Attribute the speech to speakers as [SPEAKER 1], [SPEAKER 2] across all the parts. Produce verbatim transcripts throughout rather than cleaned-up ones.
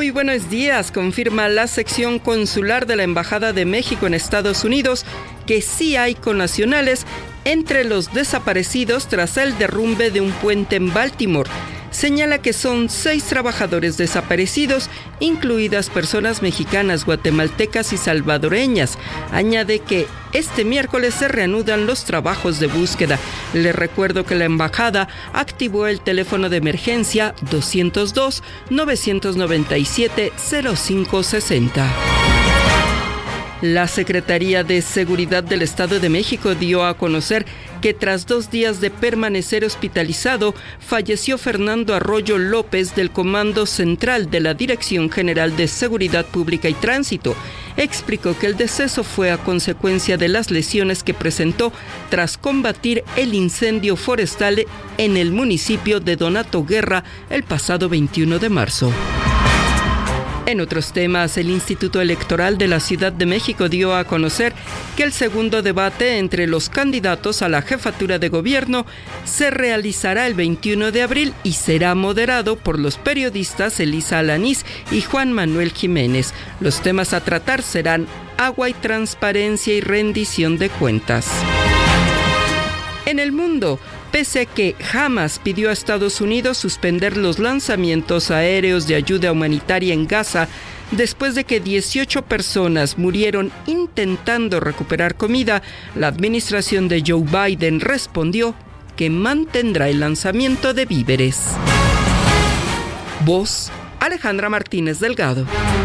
[SPEAKER 1] Muy buenos días. Confirma la sección consular de la Embajada de México en Estados Unidos que sí hay connacionales entre los desaparecidos tras el derrumbe de un puente en Baltimore. Señala que son seis trabajadores desaparecidos, incluidas personas mexicanas, guatemaltecas y salvadoreñas. Añade que este miércoles se reanudan los trabajos de búsqueda. Les recuerdo que la embajada activó el teléfono de emergencia doscientos dos, novecientos noventa y siete, cero cinco sesenta. La Secretaría de Seguridad del Estado de México dio a conocer que tras dos días de permanecer hospitalizado, falleció Fernando Arroyo López del Comando Central de la Dirección General de Seguridad Pública y Tránsito. Explicó que el deceso fue a consecuencia de las lesiones que presentó tras combatir el incendio forestal en el municipio de Donato Guerra el pasado veintiuno de marzo. En otros temas, el Instituto Electoral de la Ciudad de México dio a conocer que el segundo debate entre los candidatos a la jefatura de gobierno se realizará el veintiuno de abril y será moderado por los periodistas Elisa Alanís y Juan Manuel Jiménez. Los temas a tratar serán agua y transparencia y rendición de cuentas. En el mundo, pese a que Hamas pidió a Estados Unidos suspender los lanzamientos aéreos de ayuda humanitaria en Gaza después de que dieciocho personas murieron intentando recuperar comida, la administración de Joe Biden respondió que mantendrá el lanzamiento de víveres. Voz, Alejandra Martínez Delgado.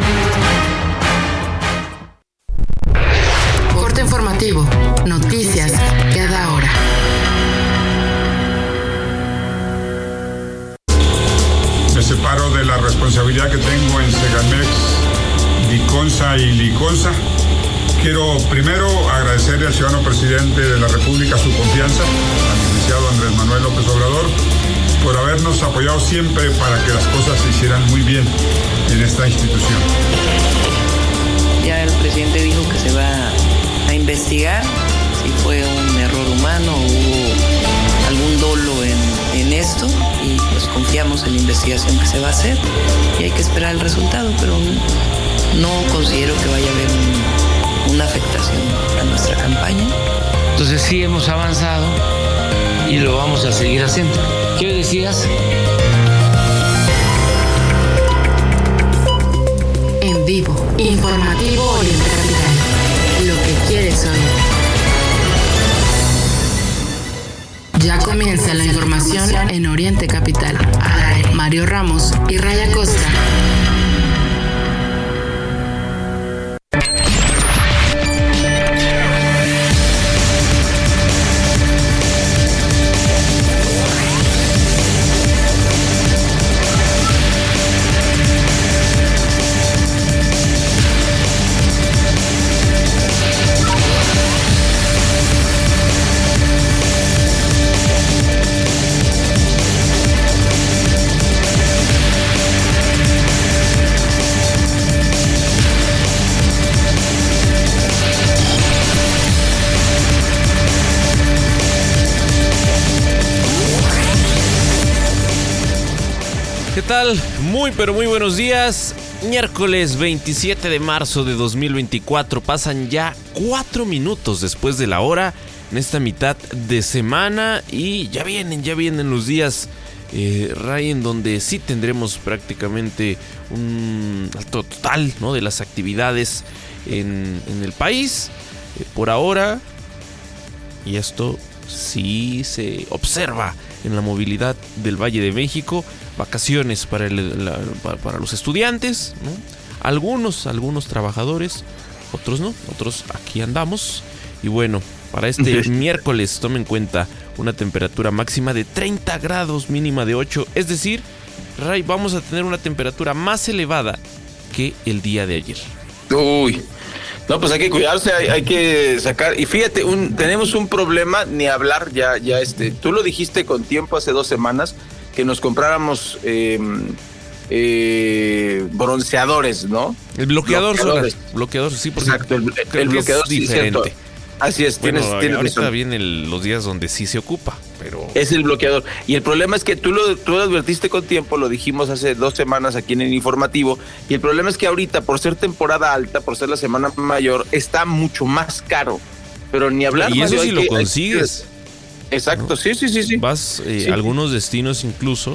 [SPEAKER 2] Corte informativo. Noticias cada hora.
[SPEAKER 3] Me separo de la responsabilidad que tengo en Segalmex, Liconza y Liconza. Quiero primero agradecerle al ciudadano presidente de la República su confianza, al licenciado Andrés Manuel López Obrador, por habernos apoyado siempre para que las cosas se hicieran muy bien en esta institución.
[SPEAKER 4] Ya el presidente dijo que se va a investigar si fue un error humano o hubo algún dolo en en esto y pues confiamos en la investigación que se va a hacer y hay que esperar el resultado, pero no considero que vaya a haber un, una afectación a nuestra campaña.
[SPEAKER 5] Entonces sí hemos avanzado y lo vamos a seguir haciendo. ¿Qué decías?
[SPEAKER 2] En vivo, informativo Oriente Capital. Lo que quieres oír. Ya comienza la información en Oriente Capital. Mario Ramos y Raya Costa.
[SPEAKER 6] ¿Qué tal? Muy pero muy buenos días. Miércoles veintisiete de marzo de dos mil veinticuatro. Pasan ya cuatro minutos después de la hora en esta mitad de semana y ya vienen, ya vienen los días eh, Ray, en donde sí tendremos prácticamente un alto total, ¿no?, de las actividades en, en el país. Eh, por ahora, y esto sí se observa en la movilidad del Valle de México, vacaciones para, el, la, para, para los estudiantes, ¿no? Algunos, algunos trabajadores, otros no, otros aquí andamos. Y bueno, para este miércoles tome en cuenta una temperatura máxima de treinta grados, mínima de ocho. Es decir, Ray, vamos a tener una temperatura más elevada que el día de ayer.
[SPEAKER 7] Uy, no, pues hay que cuidarse, hay, hay que sacar. Y fíjate, un, tenemos un problema, ni hablar ya, ya este. Tú lo dijiste con tiempo hace dos semanas, que nos compráramos eh, eh, bronceadores, ¿no?
[SPEAKER 6] El bloqueador,
[SPEAKER 7] bloqueadores.
[SPEAKER 6] Bloqueador, sí, porque
[SPEAKER 7] exacto, el, el, el bloqueador
[SPEAKER 6] es diferente.
[SPEAKER 7] Sí, Así es,
[SPEAKER 6] bueno,
[SPEAKER 7] tienes, tienes
[SPEAKER 6] ahorita
[SPEAKER 7] razón.
[SPEAKER 6] vienen los días donde sí se ocupa, pero...
[SPEAKER 7] Es el bloqueador. Y el problema es que tú lo, tú lo advertiste con tiempo, lo dijimos hace dos semanas aquí en el informativo, y el problema es que ahorita, por ser temporada alta, por ser la semana mayor, está mucho más caro. Pero ni hablar...
[SPEAKER 6] Y eso
[SPEAKER 7] Mario,
[SPEAKER 6] sí
[SPEAKER 7] hay
[SPEAKER 6] lo
[SPEAKER 7] que-
[SPEAKER 6] consigues.
[SPEAKER 7] Exacto, ¿no? sí, sí, sí, sí.
[SPEAKER 6] Vas eh,
[SPEAKER 7] Sí.
[SPEAKER 6] a algunos destinos incluso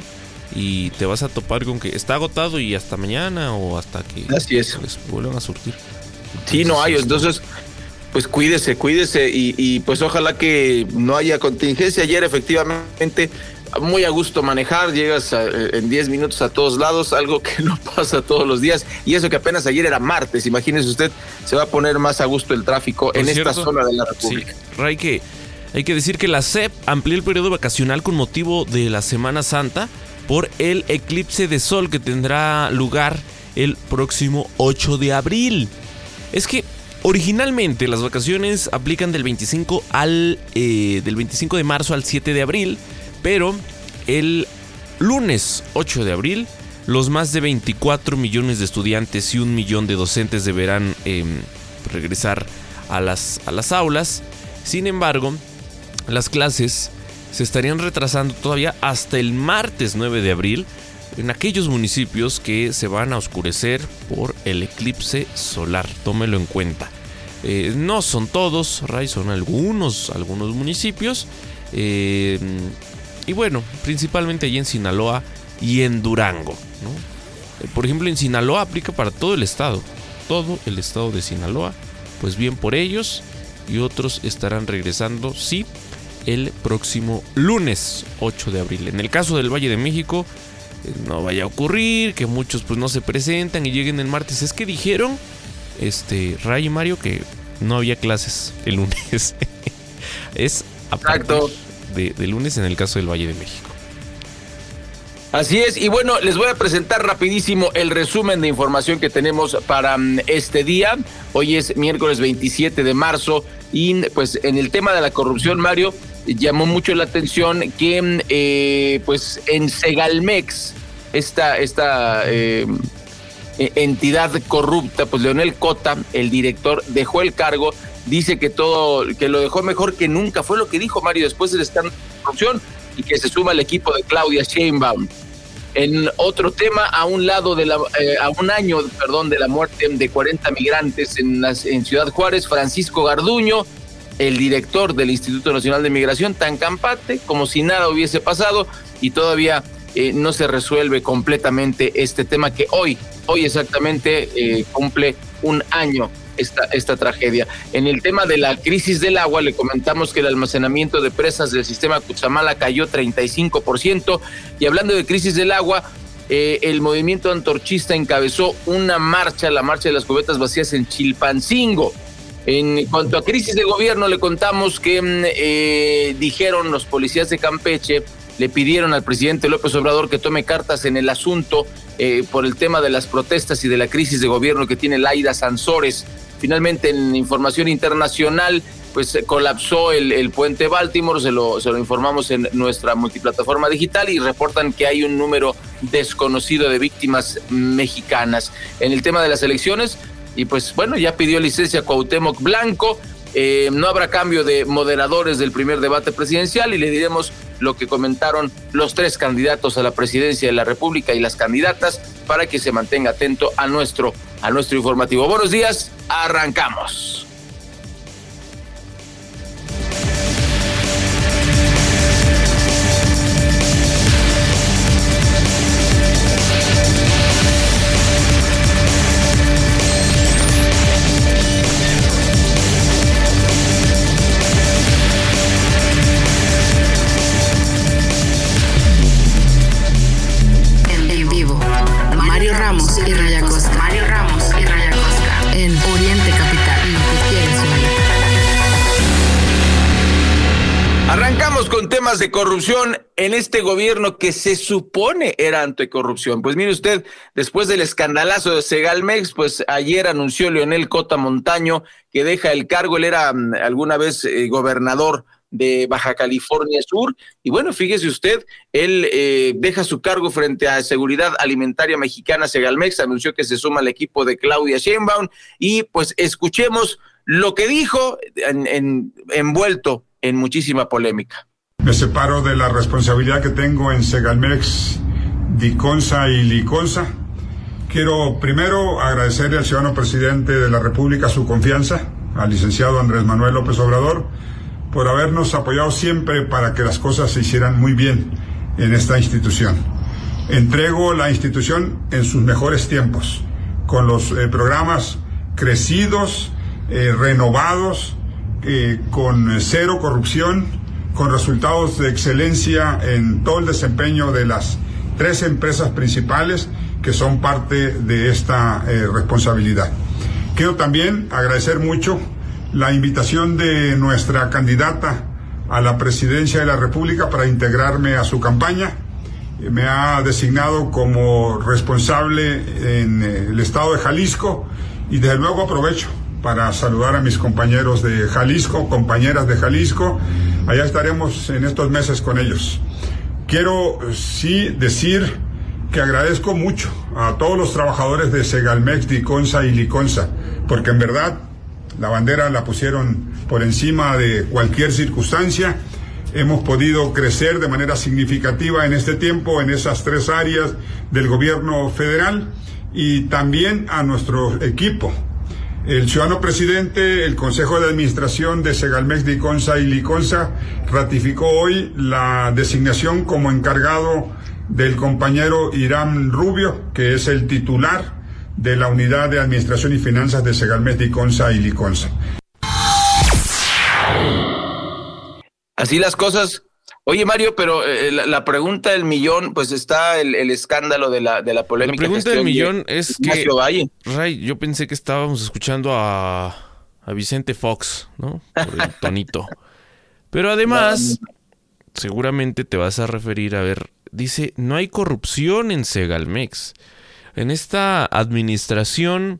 [SPEAKER 6] y te vas a topar con que está agotado y hasta mañana o hasta que
[SPEAKER 7] Así es.
[SPEAKER 6] pues, vuelvan a surtir.
[SPEAKER 7] Sí, no hay,
[SPEAKER 6] esto-
[SPEAKER 7] entonces... Pues cuídese, cuídese y, y pues ojalá que no haya contingencia. Ayer efectivamente muy a gusto manejar, llegas a, en diez minutos a todos lados, algo que no pasa todos los días, y eso que apenas ayer era martes. Imagínese usted, se va a poner más a gusto el tráfico
[SPEAKER 6] Por
[SPEAKER 7] en
[SPEAKER 6] cierto,
[SPEAKER 7] esta zona de la República.
[SPEAKER 6] Sí, hay que, hay que decir que la S E P amplió el periodo vacacional con motivo de la Semana Santa por el eclipse de sol que tendrá lugar el próximo ocho de abril. Es que originalmente las vacaciones aplican del veinticinco al eh, del veinticinco de marzo al siete de abril, pero el lunes ocho de abril los más de veinticuatro millones de estudiantes y un millón de docentes deberán eh, regresar a las, a las aulas. Sin embargo, las clases se estarían retrasando todavía hasta el martes nueve de abril en aquellos municipios que se van a oscurecer por el eclipse solar. Tómelo en cuenta. Eh, no son todos, Ray, son algunos, algunos municipios. Eh, y bueno, principalmente allí en Sinaloa y en Durango, ¿no? Eh, por ejemplo, en Sinaloa aplica para todo el estado. Todo el estado de Sinaloa. Pues bien por ellos. Y otros estarán regresando, sí, el próximo lunes ocho de abril. En el caso del Valle de México, no vaya a ocurrir que muchos pues no se presentan y lleguen el martes. Es que dijeron, este, Ray y Mario, que no había clases el lunes. Es a partir de, de lunes en el caso del Valle de México.
[SPEAKER 7] Así es, y bueno, les voy a presentar rapidísimo el resumen de información que tenemos para um, este día. Hoy es miércoles veintisiete de marzo y pues en el tema de la corrupción, Mario, llamó mucho la atención que eh, pues en Segalmex, esta, esta eh, entidad corrupta, pues Leonel Cota, el director, dejó el cargo, dice que todo, que lo dejó mejor que nunca, fue lo que dijo Mario después del escándalo de corrupción, y que se suma al equipo de Claudia Sheinbaum. En otro tema, a un lado de la, eh, a un año, perdón, de la muerte de cuarenta migrantes en, las, en Ciudad Juárez, Francisco Garduño, el director del Instituto Nacional de Migración, tan campante como si nada hubiese pasado, y todavía eh, no se resuelve completamente este tema que hoy, hoy exactamente eh, cumple un año esta, esta tragedia. En el tema de la crisis del agua, le comentamos que el almacenamiento de presas del sistema Cutzamala cayó treinta y cinco por ciento, y hablando de crisis del agua, eh, el movimiento antorchista encabezó una marcha, la marcha de las cubetas vacías en Chilpancingo. En cuanto a crisis de gobierno, le contamos que eh, dijeron los policías de Campeche, le pidieron al presidente López Obrador que tome cartas en el asunto eh, por el tema de las protestas y de la crisis de gobierno que tiene Laida Sansores. Finalmente, en información internacional, pues colapsó el, el puente Baltimore, se lo, se lo informamos en nuestra multiplataforma digital y reportan que hay un número desconocido de víctimas mexicanas. En el tema de las elecciones, y pues bueno, ya pidió licencia Cuauhtémoc Blanco, eh, no habrá cambio de moderadores del primer debate presidencial y le diremos lo que comentaron los tres candidatos a la presidencia de la República y las candidatas para que se mantenga atento a nuestro, a nuestro informativo. Buenos días, arrancamos.
[SPEAKER 2] En vivo, Mario Ramos y Raya Costa. Mario Ramos y Raya Costa. En Oriente Capital. Lo que quieres oír.
[SPEAKER 7] Arrancamos con temas de corrupción en este gobierno que se supone era anticorrupción. Pues mire usted, después del escandalazo de Segalmex, pues ayer anunció Leonel Cota Montaño que deja el cargo. Él era um, alguna vez eh, gobernador de Baja California Sur, y bueno, fíjese usted, él eh, deja su cargo frente a Seguridad Alimentaria Mexicana. Segalmex anunció que se suma al equipo de Claudia Sheinbaum, y pues escuchemos lo que dijo en, en, envuelto en muchísima polémica.
[SPEAKER 3] Me separo de la responsabilidad que tengo en Segalmex, Diconsa y Liconsa. Quiero primero agradecerle al ciudadano presidente de la República su confianza, al licenciado Andrés Manuel López Obrador, por habernos apoyado siempre para que las cosas se hicieran muy bien en esta institución. Entrego la institución en sus mejores tiempos, con los eh, programas crecidos, eh, renovados, eh, con cero corrupción, con resultados de excelencia en todo el desempeño de las tres empresas principales que son parte de esta eh, responsabilidad. Quiero también agradecer mucho la invitación de nuestra candidata a la presidencia de la República para integrarme a su campaña. Me ha designado como responsable en el estado de Jalisco y desde luego aprovecho para saludar a mis compañeros de Jalisco, compañeras de Jalisco. Allá estaremos en estos meses con ellos. Quiero sí decir que agradezco mucho a todos los trabajadores de Segalmex, Diconsa y Liconsa, porque en verdad la bandera la pusieron por encima de cualquier circunstancia. Hemos podido crecer de manera significativa en este tiempo en esas tres áreas del gobierno federal, y también a nuestro equipo. El ciudadano presidente, el Consejo de Administración de Segalmex, Diconsa y Liconsa ratificó hoy la designación como encargado del compañero Irán Rubio, que es el titular de la Unidad de Administración y Finanzas de Segalmex, Diconsa y Liconsa.
[SPEAKER 7] Así las cosas. Oye, Mario, pero eh, la, la pregunta del millón, pues está el, el escándalo de la, de la polémica.
[SPEAKER 6] La pregunta del millón
[SPEAKER 7] de
[SPEAKER 6] es
[SPEAKER 7] Ignacio
[SPEAKER 6] que,
[SPEAKER 7] Valle.
[SPEAKER 6] Ray, yo pensé que estábamos escuchando a, a Vicente Fox, ¿no? Por el tonito. Pero además, no, no. seguramente te vas a referir a ver, dice, no hay corrupción en Segalmex. En esta administración,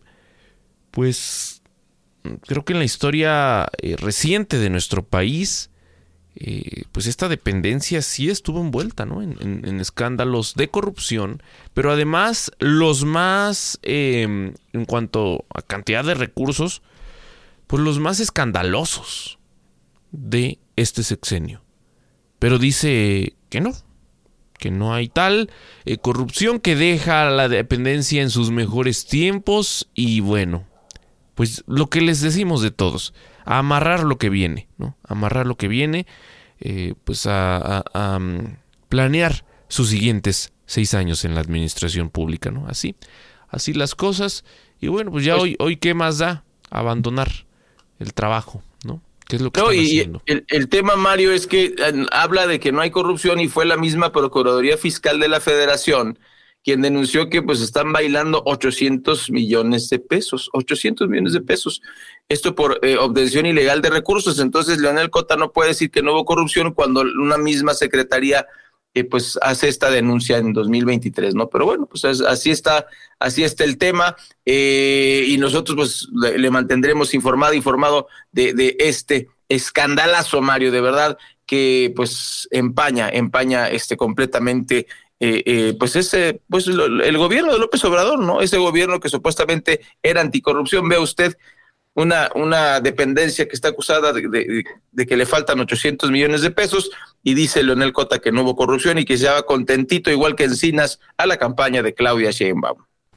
[SPEAKER 6] pues, creo que en la historia eh, reciente de nuestro país, Eh, pues esta dependencia sí estuvo envuelta, ¿no? en, en, en escándalos de corrupción, pero además los más, eh, en cuanto a cantidad de recursos, pues los más escandalosos de este sexenio. Pero dice que no, que no hay tal eh, corrupción, que deja la dependencia en sus mejores tiempos y bueno, pues lo que les decimos de todos, a amarrar lo que viene, ¿no? Amarrar lo que viene, eh, pues a, a, a planear sus siguientes seis años en la administración pública, ¿no? Así, así las cosas. Y bueno, pues ya pues, hoy, hoy ¿qué más da? Abandonar el trabajo, ¿no? ¿Qué es lo que no, están
[SPEAKER 7] y
[SPEAKER 6] haciendo?
[SPEAKER 7] El, el tema, Mario, es que eh, habla de que no hay corrupción y fue la misma Procuraduría Fiscal de la Federación quien denunció que pues están bailando ochocientos millones de pesos, ochocientos millones de pesos. Esto por eh, obtención ilegal de recursos. Entonces, Leonel Cota no puede decir que no hubo corrupción cuando una misma secretaría eh, pues hace esta denuncia en dos mil veintitrés, ¿no? Pero bueno, pues así está, así está el tema, eh, y nosotros pues le, le mantendremos informado, informado de, de este escandalazo, Mario, de verdad que pues empaña, empaña este completamente Eh, eh, pues ese, pues lo, el gobierno de López Obrador, ¿no? Ese gobierno que supuestamente era anticorrupción. Vea usted una, una dependencia que está acusada de, de, de que le faltan ochocientos millones de pesos, y dice Leonel Cota que no hubo corrupción y que se va contentito, igual que Encinas, a la campaña de Claudia Sheinbaum.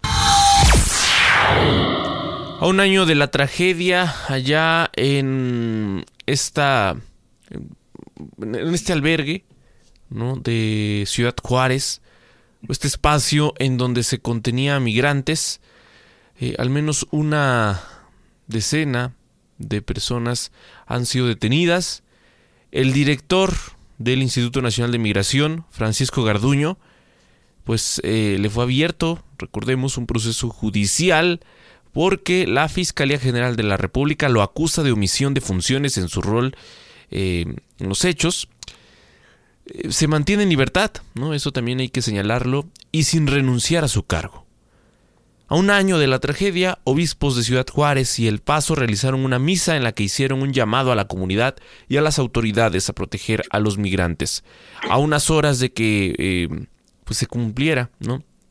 [SPEAKER 6] A un año de la tragedia allá en esta, en este albergue, ¿no? De Ciudad Juárez, este espacio en donde se contenía a migrantes, eh, al menos una decena de personas han sido detenidas. El director del Instituto Nacional de Migración, Francisco Garduño, pues eh, le fue abierto, recordemos, un proceso judicial porque la Fiscalía General de la República lo acusa de omisión de funciones en su rol eh, en los hechos. Se mantiene en libertad, ¿no? Eso también hay que señalarlo, y sin renunciar a su cargo. A un año de la tragedia, obispos de Ciudad Juárez y El Paso realizaron una misa en la que hicieron un llamado a la comunidad y a las autoridades a proteger a los migrantes, a unas horas de que eh, pues se cumpliera, ¿no?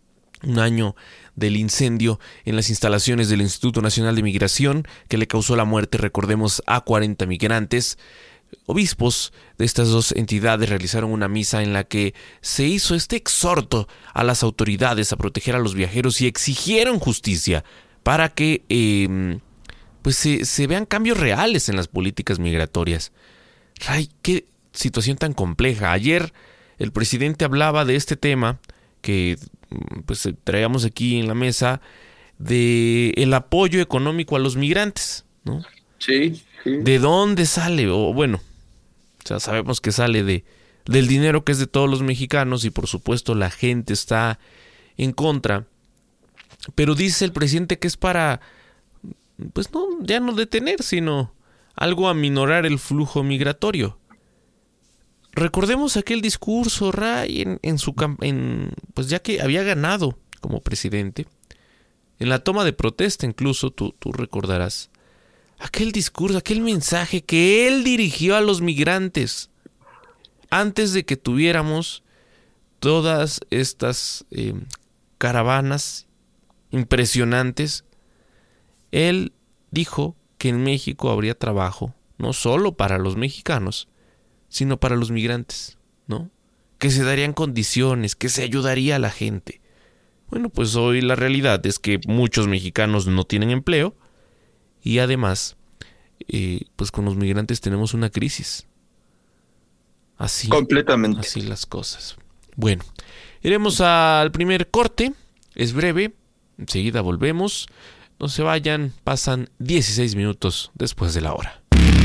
[SPEAKER 6] un año del incendio en las instalaciones del Instituto Nacional de Migración que le causó la muerte, recordemos, a cuarenta migrantes. Obispos de estas dos entidades realizaron una misa en la que se hizo este exhorto a las autoridades a proteger a los viajeros y exigieron justicia para que eh, pues se, se vean cambios reales en las políticas migratorias. Ray, qué situación tan compleja. Ayer el presidente hablaba de este tema que pues traíamos aquí en la mesa, de el apoyo económico a los migrantes, ¿no?
[SPEAKER 7] Sí, sí.
[SPEAKER 6] ¿De dónde sale? O bueno, o sea, sabemos que sale de del dinero que es de todos los mexicanos y por supuesto la gente está en contra. Pero dice el presidente que es para, pues no, ya no detener, sino algo aminorar el flujo migratorio. Recordemos aquel discurso, Ray, en, en su en, pues ya que había ganado como presidente, en la toma de protesta incluso, tú, tú recordarás, aquel discurso, aquel mensaje que él dirigió a los migrantes antes de que tuviéramos todas estas eh, caravanas impresionantes. Él dijo que en México habría trabajo, no solo para los mexicanos, sino para los migrantes, ¿no? Que se darían condiciones, que se ayudaría a la gente. Bueno, pues hoy la realidad es que muchos mexicanos no tienen empleo y además, eh, pues con los migrantes tenemos una crisis. Así,
[SPEAKER 7] completamente.
[SPEAKER 6] Así las cosas. Bueno, iremos al primer corte, es breve, enseguida volvemos. No se vayan, pasan dieciséis minutos después de la hora.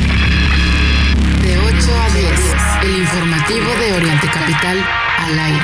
[SPEAKER 2] De ocho a diez, el informativo de Oriente Capital al aire.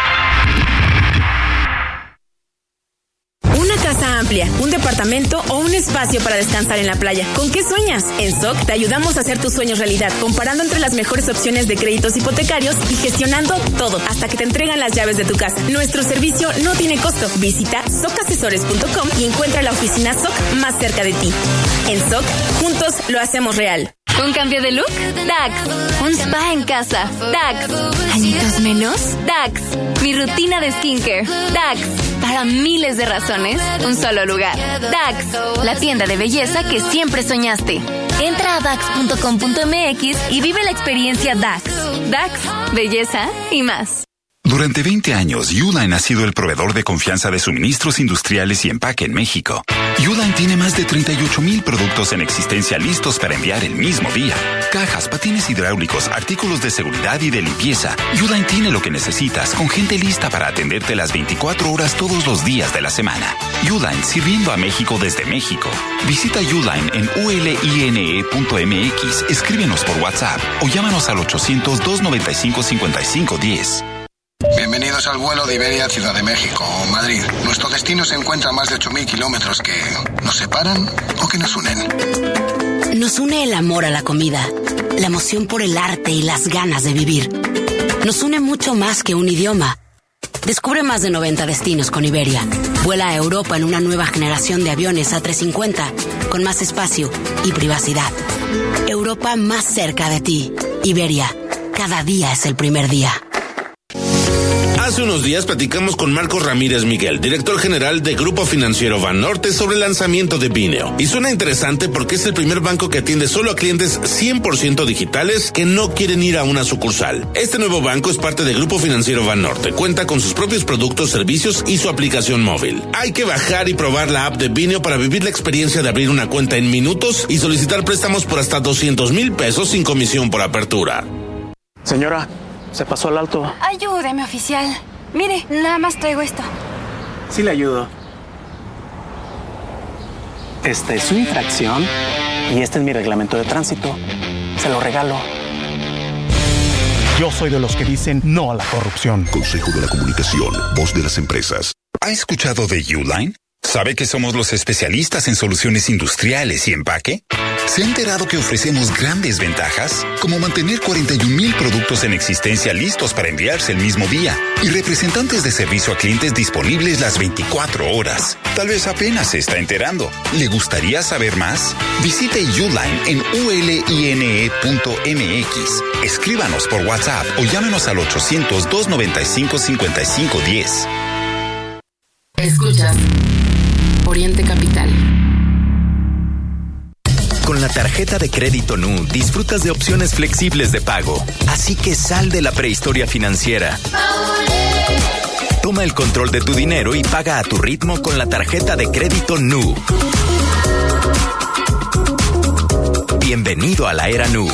[SPEAKER 8] Una casa amplia, un departamento o un espacio para descansar en la playa. ¿Con qué sueñas? En S O C te ayudamos a hacer tus sueños realidad, comparando entre las mejores opciones de créditos hipotecarios y gestionando todo hasta que te entregan las llaves de tu casa. Nuestro servicio no tiene costo. Visita socasesores punto com y encuentra la oficina S O C más cerca de ti. En S O C, juntos lo hacemos real.
[SPEAKER 9] ¿Un cambio de look? Dax. ¿Un spa en casa? Dax. ¿Añitos menos? Dax. Mi rutina de skincare. Dax. Para miles de razones, un solo lugar. Dax. La tienda de belleza que siempre soñaste. Entra a dax punto com punto m x y vive la experiencia Dax. Dax. Belleza y más.
[SPEAKER 10] Durante veinte años, Uline ha sido el proveedor de confianza de suministros industriales y empaque en México. Uline tiene más de treinta y ocho mil productos en existencia listos para enviar el mismo día. Cajas, patines hidráulicos, artículos de seguridad y de limpieza. Uline tiene lo que necesitas, con gente lista para atenderte las veinticuatro horas todos los días de la semana. Uline, sirviendo a México desde México. Visita Uline en u l i n e punto m x, escríbenos por WhatsApp o llámanos al ochocientos, doscientos noventa y cinco, cincuenta y cinco diez.
[SPEAKER 11] Bienvenidos al vuelo de Iberia Ciudad de México o Madrid. Nuestro destino se encuentra a más de ocho mil kilómetros que nos separan o que nos unen.
[SPEAKER 12] Nos une el amor a la comida, la emoción por el arte y las ganas de vivir. Nos une mucho más que un idioma. Descubre más de noventa destinos con Iberia. Vuela a Europa en una nueva generación de aviones A trescientos cincuenta, con más espacio y privacidad. Europa más cerca de ti. Iberia, cada día es el primer día.
[SPEAKER 13] Hace unos días platicamos con Marcos Ramírez Miguel, director general de Grupo Financiero Banorte, sobre el lanzamiento de Bineo. Y suena interesante porque es el primer banco que atiende solo a clientes cien por ciento digitales que no quieren ir a una sucursal. Este nuevo banco es parte de Grupo Financiero Banorte. Cuenta con sus propios productos, servicios y su aplicación móvil. Hay que bajar y probar la app de Bineo para vivir la experiencia de abrir una cuenta en minutos y solicitar préstamos por hasta doscientos mil pesos sin comisión por apertura.
[SPEAKER 14] Señora, se pasó al alto.
[SPEAKER 15] Ayúdeme, oficial. Mire, nada más traigo esto.
[SPEAKER 14] Sí le ayudo. Esta es su infracción y este es mi reglamento de tránsito. Se lo regalo. Yo soy de los que dicen no a la corrupción.
[SPEAKER 10] Consejo de la Comunicación, voz de las empresas. ¿Ha escuchado de Uline? ¿Sabe que somos los especialistas en soluciones industriales y empaque? ¿Se ha enterado que ofrecemos grandes ventajas? Como mantener cuarenta y un mil productos en existencia listos para enviarse el mismo día y representantes de servicio a clientes disponibles las veinticuatro horas. Tal vez apenas se está enterando. ¿Le gustaría saber más? Visite Uline en u l i n e punto m x. Escríbanos por WhatsApp o llámenos al ochocientos, doscientos noventa y cinco, cincuenta y cinco diez.
[SPEAKER 2] Escuchas Oriente Capital.
[SPEAKER 16] Con la tarjeta de crédito N U disfrutas de opciones flexibles de pago. Así que sal de la prehistoria financiera. Toma el control de tu dinero y paga a tu ritmo con la tarjeta de crédito N U. Bienvenido a la era N U.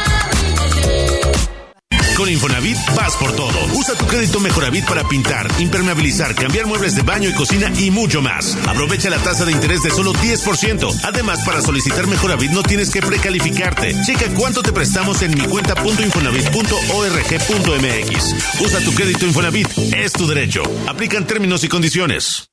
[SPEAKER 13] Con Infonavit vas por todo. Usa tu crédito Mejoravit para pintar, impermeabilizar, cambiar muebles de baño y cocina y mucho más. Aprovecha la tasa de interés de solo diez por ciento. Además, para solicitar Mejoravit no tienes que precalificarte. Checa cuánto te prestamos en micuenta.infonavit punto org punto mx. Usa tu crédito Infonavit. Es tu derecho. Aplican términos y condiciones.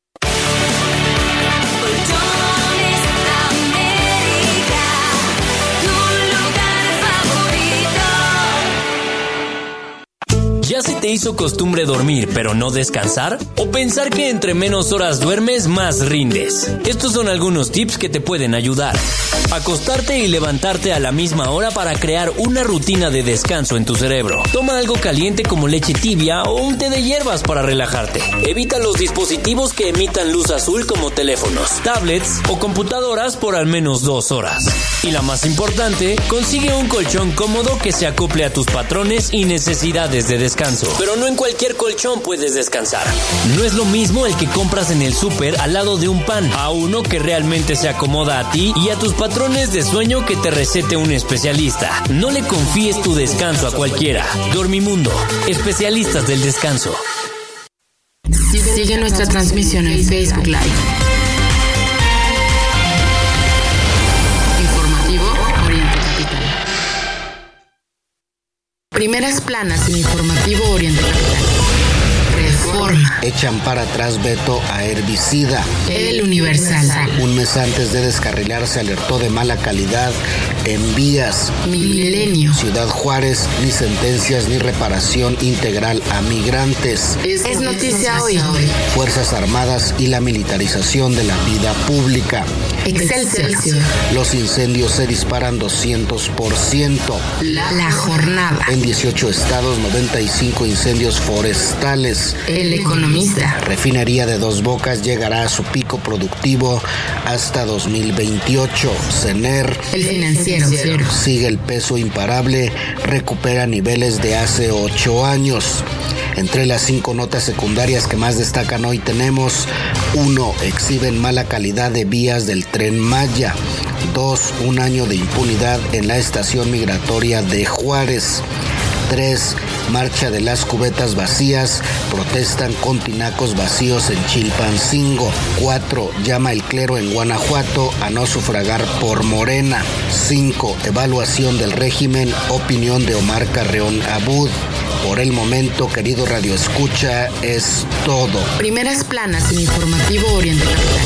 [SPEAKER 17] ¿Ya se te hizo costumbre dormir pero no descansar? ¿O pensar que entre menos horas duermes más rindes? Estos son algunos tips que te pueden ayudar. Acostarte y levantarte a la misma hora para crear una rutina de descanso en tu cerebro. Toma algo caliente como leche tibia o un té de hierbas para relajarte. Evita los dispositivos que emitan luz azul como teléfonos, tablets o computadoras por al menos dos horas. Y la más importante, consigue un colchón cómodo que se acople a tus patrones y necesidades de descanso. Pero no en cualquier colchón puedes descansar. No es lo mismo el que compras en el súper al lado de un pan, a uno que realmente se acomoda a ti y a tus patrones de sueño que te recete un especialista. No le confíes tu descanso a cualquiera. Dormimundo, especialistas del descanso.
[SPEAKER 2] Sigue nuestra transmisión en Facebook Live. Informativo Oriente Capital. Primeras planas en Informativo Oriente Capital. Reforma.
[SPEAKER 18] Echan para atrás veto a herbicida.
[SPEAKER 2] El Universal.
[SPEAKER 18] Un mes antes de descarrilarse alertó de mala calidad en vías.
[SPEAKER 2] Milenio.
[SPEAKER 18] Ciudad Juárez, ni sentencias ni reparación integral a migrantes.
[SPEAKER 2] Es, es noticia hoy.
[SPEAKER 18] Fuerzas Armadas y la militarización de la vida pública.
[SPEAKER 2] Excelsior.
[SPEAKER 18] Los incendios se disparan doscientos por ciento.
[SPEAKER 2] La, la jornada.
[SPEAKER 18] En dieciocho estados, noventa y cinco incendios forestales.
[SPEAKER 2] El Economista.
[SPEAKER 18] Refinería de Dos Bocas llegará a su pico productivo hasta dos mil veintiocho. CENER.
[SPEAKER 2] El Financiero.
[SPEAKER 18] Sigue el peso imparable, recupera niveles de hace ocho años. Entre las cinco notas secundarias que más destacan hoy tenemos: uno. Exhiben mala calidad de vías del Tren Maya. dos. Un año de impunidad en la estación migratoria de Juárez. tres. Marcha de las cubetas vacías, protestan con tinacos vacíos en Chilpancingo. cuatro. Llama el clero en Guanajuato a no sufragar por Morena. cinco. Evaluación del régimen, opinión de Omar Carreón Abud. Por el momento, querido Radio Escucha, es todo.
[SPEAKER 2] Primeras planas en Informativo Oriente Capital.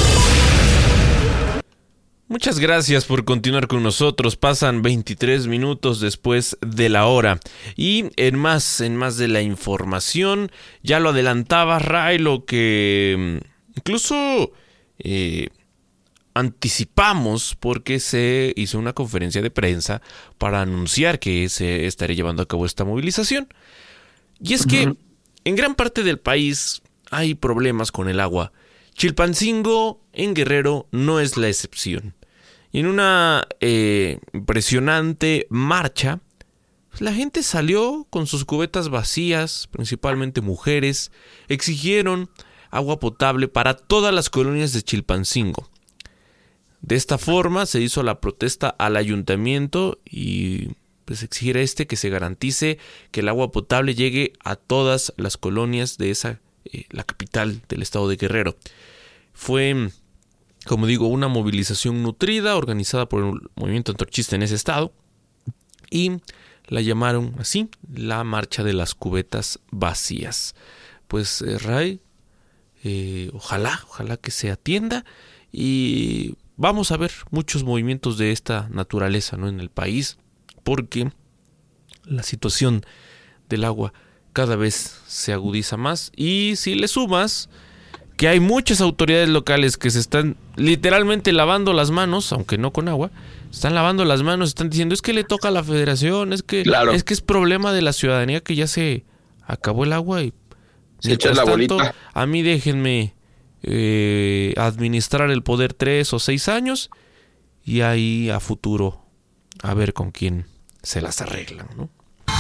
[SPEAKER 6] Muchas gracias por continuar con nosotros. Pasan veintitrés minutos después de la hora. Y en más, en más de la información, ya lo adelantaba Ray, lo que incluso eh, anticipamos, porque se hizo una conferencia de prensa para anunciar que se estaría llevando a cabo esta movilización. Y es que uh-huh. en gran parte del país hay problemas con el agua. Chilpancingo, en Guerrero, no es la excepción. Y en una eh, impresionante marcha, pues la gente salió con sus cubetas vacías, principalmente mujeres, exigieron agua potable para todas las colonias de Chilpancingo. De esta forma se hizo la protesta al ayuntamiento y pues exigir a este que se garantice que el agua potable llegue a todas las colonias de esa, eh, la capital del estado de Guerrero. Fue, como digo, una movilización nutrida organizada por el movimiento antorchista en ese estado y la llamaron así, la marcha de las cubetas vacías. Pues eh, Ray, eh, ojalá, ojalá que se atienda y vamos a ver muchos movimientos de esta naturaleza, ¿no?, en el país, porque la situación del agua cada vez se agudiza más. Y si le sumas que hay muchas autoridades locales que se están literalmente lavando las manos, aunque no con agua, están lavando las manos, están diciendo es que le toca a la federación, es que claro. es que es problema de la ciudadanía que ya se acabó el agua y
[SPEAKER 7] se echa la bolita.
[SPEAKER 6] A mí déjenme eh, administrar el poder tres o seis años y ahí a futuro a ver con quién se las arreglan, ¿no?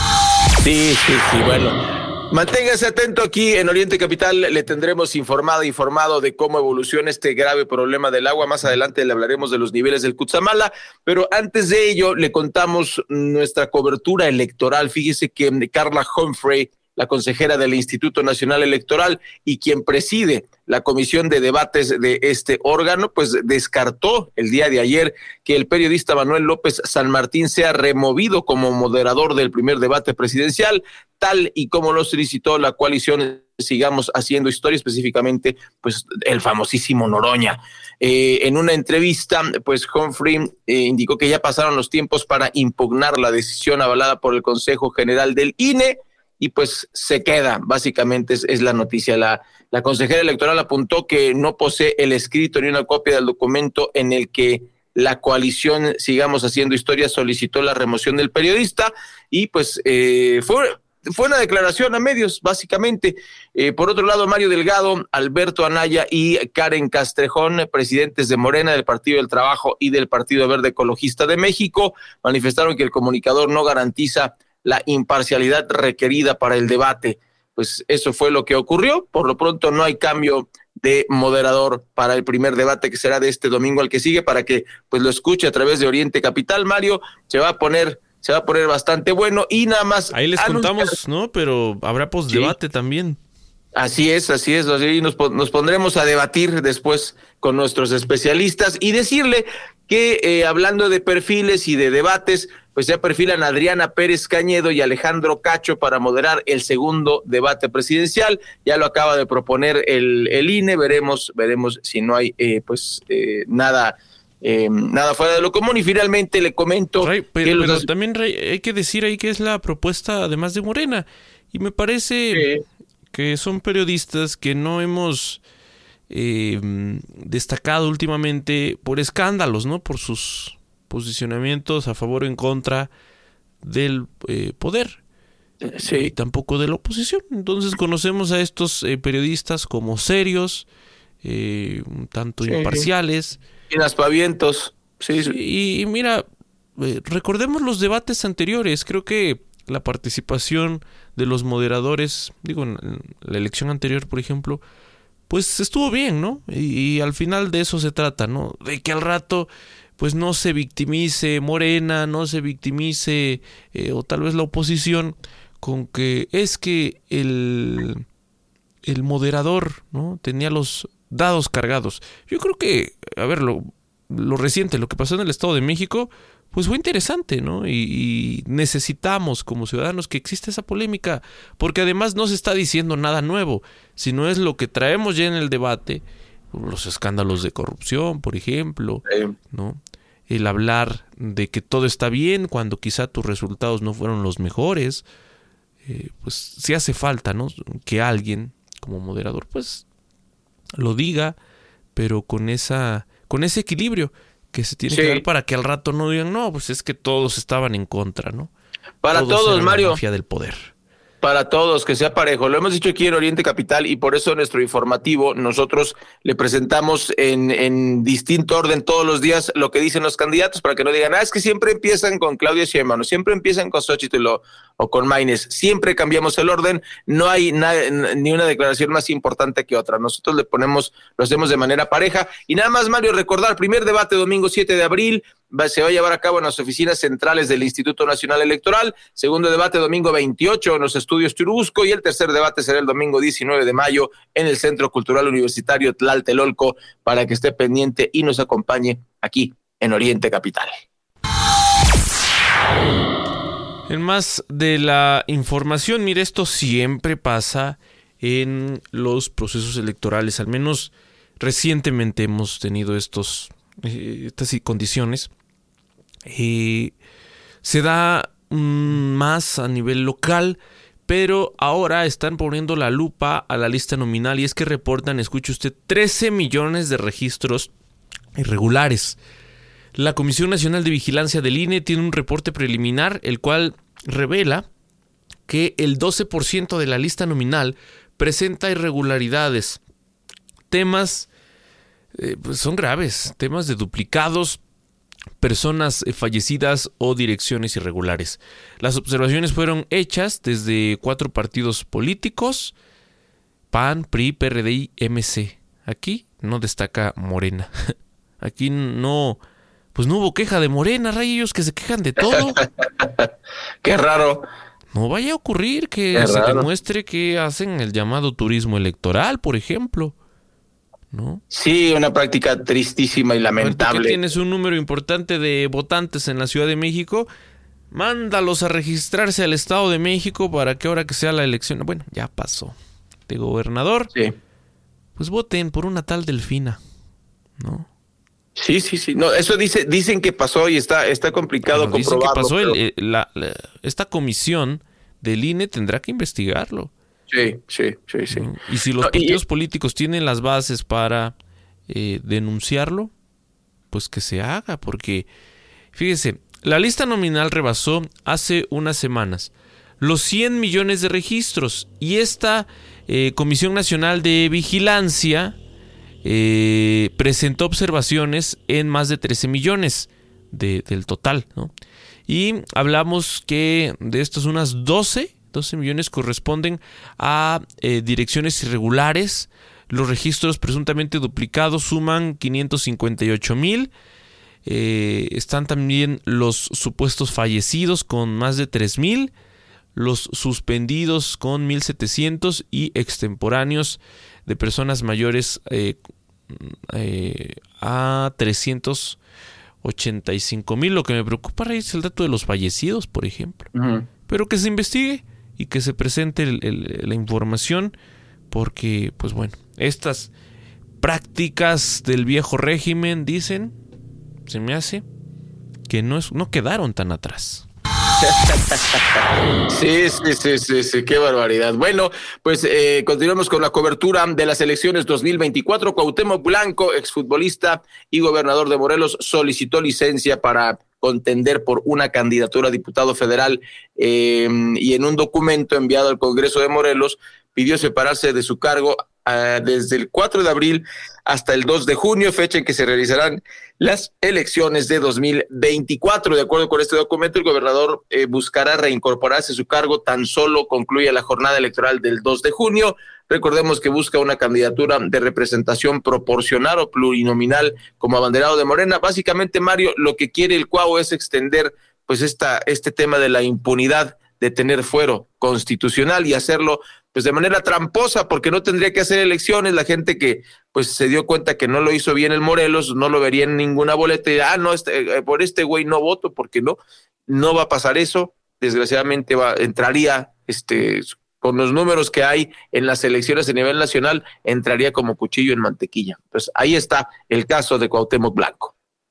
[SPEAKER 7] Sí, sí, sí, bueno. Manténgase atento aquí en Oriente Capital, le tendremos informado, informado de cómo evoluciona este grave problema del agua. Más adelante le hablaremos de los niveles del Cutzamala, pero antes de ello le contamos nuestra cobertura electoral. Fíjese que Carla Humphrey, la consejera del Instituto Nacional Electoral y quien preside la comisión de debates de este órgano, pues descartó el día de ayer que el periodista Manuel López San Martín sea removido como moderador del primer debate presidencial, tal y como lo solicitó la coalición Sigamos Haciendo Historia, específicamente pues el famosísimo Noroña. Eh, en una entrevista, pues Humphrey eh, indicó que ya pasaron los tiempos para impugnar la decisión avalada por el Consejo General del I N E, y pues se queda, básicamente es, es la noticia. La, la consejera electoral apuntó que no posee el escrito ni una copia del documento en el que la coalición Sigamos Haciendo Historia solicitó la remoción del periodista, y pues eh, fue, fue una declaración a medios, básicamente. Eh, por otro lado, Mario Delgado, Alberto Anaya y Karen Castrejón, presidentes de Morena, del Partido del Trabajo y del Partido Verde Ecologista de México, manifestaron que el comunicador no garantiza la imparcialidad requerida para el debate. Pues eso fue lo que ocurrió. Por lo pronto no hay cambio de moderador para el primer debate, que será de este domingo al que sigue, para que pues lo escuche a través de Oriente Capital. Mario, se va a poner, se va a poner bastante bueno, y nada más.
[SPEAKER 6] Ahí les anunciar... contamos, ¿no? Pero habrá postdebate sí. también.
[SPEAKER 7] Así es, así es, así nos, nos pondremos a debatir después con nuestros especialistas y decirle que eh, hablando de perfiles y de debates, pues ya perfilan a Adriana Pérez Cañedo y Alejandro Cacho para moderar el segundo debate presidencial. Ya lo acaba de proponer el, el I N E, veremos, veremos si no hay eh, pues eh, nada, eh, nada fuera de lo común. Y finalmente le comento...
[SPEAKER 6] Ray, pero,
[SPEAKER 7] que
[SPEAKER 6] pero
[SPEAKER 7] los...
[SPEAKER 6] también Ray, hay que decir ahí que es la propuesta además de Morena, y me parece... Sí. que son periodistas que no hemos eh, destacado últimamente por escándalos, ¿no? Por sus posicionamientos a favor o en contra del eh, poder. Sí. Y tampoco de la oposición. Entonces conocemos a estos eh, periodistas como serios, eh, un tanto sí. imparciales.
[SPEAKER 7] Y aspavientos. Sí, sí.
[SPEAKER 6] Y, y mira, eh, recordemos los debates anteriores. Creo que la participación de los moderadores, digo, en la elección anterior, por ejemplo, pues estuvo bien, ¿no? Y, y al final de eso se trata, ¿no? De que al rato, pues no se victimice Morena, no se victimice, eh, o tal vez la oposición, con que es que el, el moderador, ¿no? Tenía los dados cargados. Yo creo que, a ver, lo, lo reciente, lo que pasó en el Estado de México, pues fue interesante, ¿no? Y, y necesitamos como ciudadanos que exista esa polémica, porque además no se está diciendo nada nuevo, sino es lo que traemos ya en el debate, los escándalos de corrupción, por ejemplo, ¿no? El hablar de que todo está bien cuando quizá tus resultados no fueron los mejores, eh, pues sí hace falta, ¿no? Que alguien como moderador, pues lo diga, pero con esa, con ese equilibrio que se tiene sí. que dar para que al rato no digan, no, pues es que todos estaban en contra, ¿no?
[SPEAKER 7] Para todos, todos Mario.
[SPEAKER 6] La mafia del poder.
[SPEAKER 7] Para todos, que sea parejo. Lo hemos dicho aquí en Oriente Capital, y por eso nuestro informativo nosotros le presentamos en, en distinto orden todos los días lo que dicen los candidatos, para que no digan, ah, es que siempre empiezan con Claudia Sheinbaum, siempre empiezan con Xochitl o, o con Maynes. Siempre cambiamos el orden, no hay na, ni una declaración más importante que otra. Nosotros le ponemos, lo hacemos de manera pareja. Y nada más, Mario, recordar, primer debate domingo siete de abril, se va a llevar a cabo en las oficinas centrales del Instituto Nacional Electoral. Segundo debate domingo veintiocho en los estudios Churubusco, y el tercer debate será el domingo diecinueve de mayo en el Centro Cultural Universitario Tlaltelolco, para que esté pendiente y nos acompañe aquí en Oriente Capital.
[SPEAKER 6] En más de la información, mire, esto siempre pasa en los procesos electorales, al menos recientemente hemos tenido estos eh, estas condiciones. Eh, se da mm, más a nivel local, pero ahora están poniendo la lupa a la lista nominal, y es que reportan, escuche usted, trece millones de registros irregulares. La Comisión Nacional de Vigilancia del I N E tiene un reporte preliminar, el cual revela que el doce por ciento de la lista nominal presenta irregularidades, temas eh, pues son graves, temas de duplicados, personas fallecidas o direcciones irregulares. Las observaciones fueron hechas desde cuatro partidos políticos: P A N, P R I, P R D y M C. Aquí no destaca Morena. Aquí no, pues no hubo queja de Morena, Ray, ellos que se quejan de todo.
[SPEAKER 7] Qué raro.
[SPEAKER 6] No vaya a ocurrir que
[SPEAKER 7] Qué
[SPEAKER 6] se
[SPEAKER 7] raro.
[SPEAKER 6] demuestre que hacen el llamado turismo electoral, por ejemplo, ¿no?
[SPEAKER 7] Sí, una práctica tristísima y
[SPEAKER 6] A ver, tú
[SPEAKER 7] lamentable.
[SPEAKER 6] que tienes un número importante de votantes en la Ciudad de México, mándalos a registrarse al Estado de México para que ahora que sea la elección, bueno, ya pasó, de gobernador,
[SPEAKER 7] sí,
[SPEAKER 6] pues voten por una tal Delfina, ¿no?
[SPEAKER 7] Sí, sí, sí. No, eso dice, dicen que pasó y está, está complicado
[SPEAKER 6] Bueno, dicen que
[SPEAKER 7] comprobarlo.
[SPEAKER 6] pasó,
[SPEAKER 7] pero...
[SPEAKER 6] el, eh, la, la, esta comisión del I N E tendrá que investigarlo.
[SPEAKER 7] Sí, sí, sí, sí.
[SPEAKER 6] ¿no? Y si los
[SPEAKER 7] No, y-
[SPEAKER 6] partidos políticos tienen las bases para eh, denunciarlo, pues que se haga, porque fíjese, la lista nominal rebasó hace unas semanas los cien millones de registros y esta eh, Comisión Nacional de Vigilancia eh, presentó observaciones en más de trece millones de, del total, ¿no? Y hablamos que de estos unas doce millones corresponden a eh, direcciones irregulares. Los registros presuntamente duplicados suman quinientos cincuenta y ocho mil. Eh, están también los supuestos fallecidos con más de tres mil. Los suspendidos con mil setecientos y extemporáneos de personas mayores eh, eh, a trescientos ochenta y cinco mil. Lo que me preocupa es el dato de los fallecidos, por ejemplo.
[SPEAKER 7] Uh-huh.
[SPEAKER 6] Pero que se investigue y que se presente el, el, la información, porque, pues bueno, estas prácticas del viejo régimen, dicen, se me hace que no, es, no quedaron tan atrás.
[SPEAKER 7] Sí, sí, sí, sí, sí, qué barbaridad. Bueno, pues eh, continuamos con la cobertura de las elecciones dos mil veinticuatro. Cuauhtémoc Blanco, exfutbolista y gobernador de Morelos, solicitó licencia para contender por una candidatura a diputado federal eh, y en un documento enviado al Congreso de Morelos pidió separarse de su cargo uh, desde el cuatro de abril hasta el dos de junio, fecha en que se realizarán las elecciones de dos mil veinticuatro. De acuerdo con este documento, el gobernador eh, buscará reincorporarse a su cargo tan solo concluya la jornada electoral del dos de junio. Recordemos que busca una candidatura de representación proporcional o plurinominal como abanderado de Morena. Básicamente, Mario, lo que quiere el Cuau es extender pues esta, este tema de la impunidad de tener fuero constitucional y hacerlo pues de manera tramposa, porque no tendría que hacer elecciones. La gente que pues se dio cuenta que no lo hizo bien el Morelos, no lo vería en ninguna boleta y dirá, ah, no, este, por este güey no voto, porque no, no va a pasar eso. Desgraciadamente va, entraría este con los números que hay en las elecciones a nivel nacional, entraría como cuchillo en mantequilla. Pues ahí está el caso de Cuauhtémoc Blanco.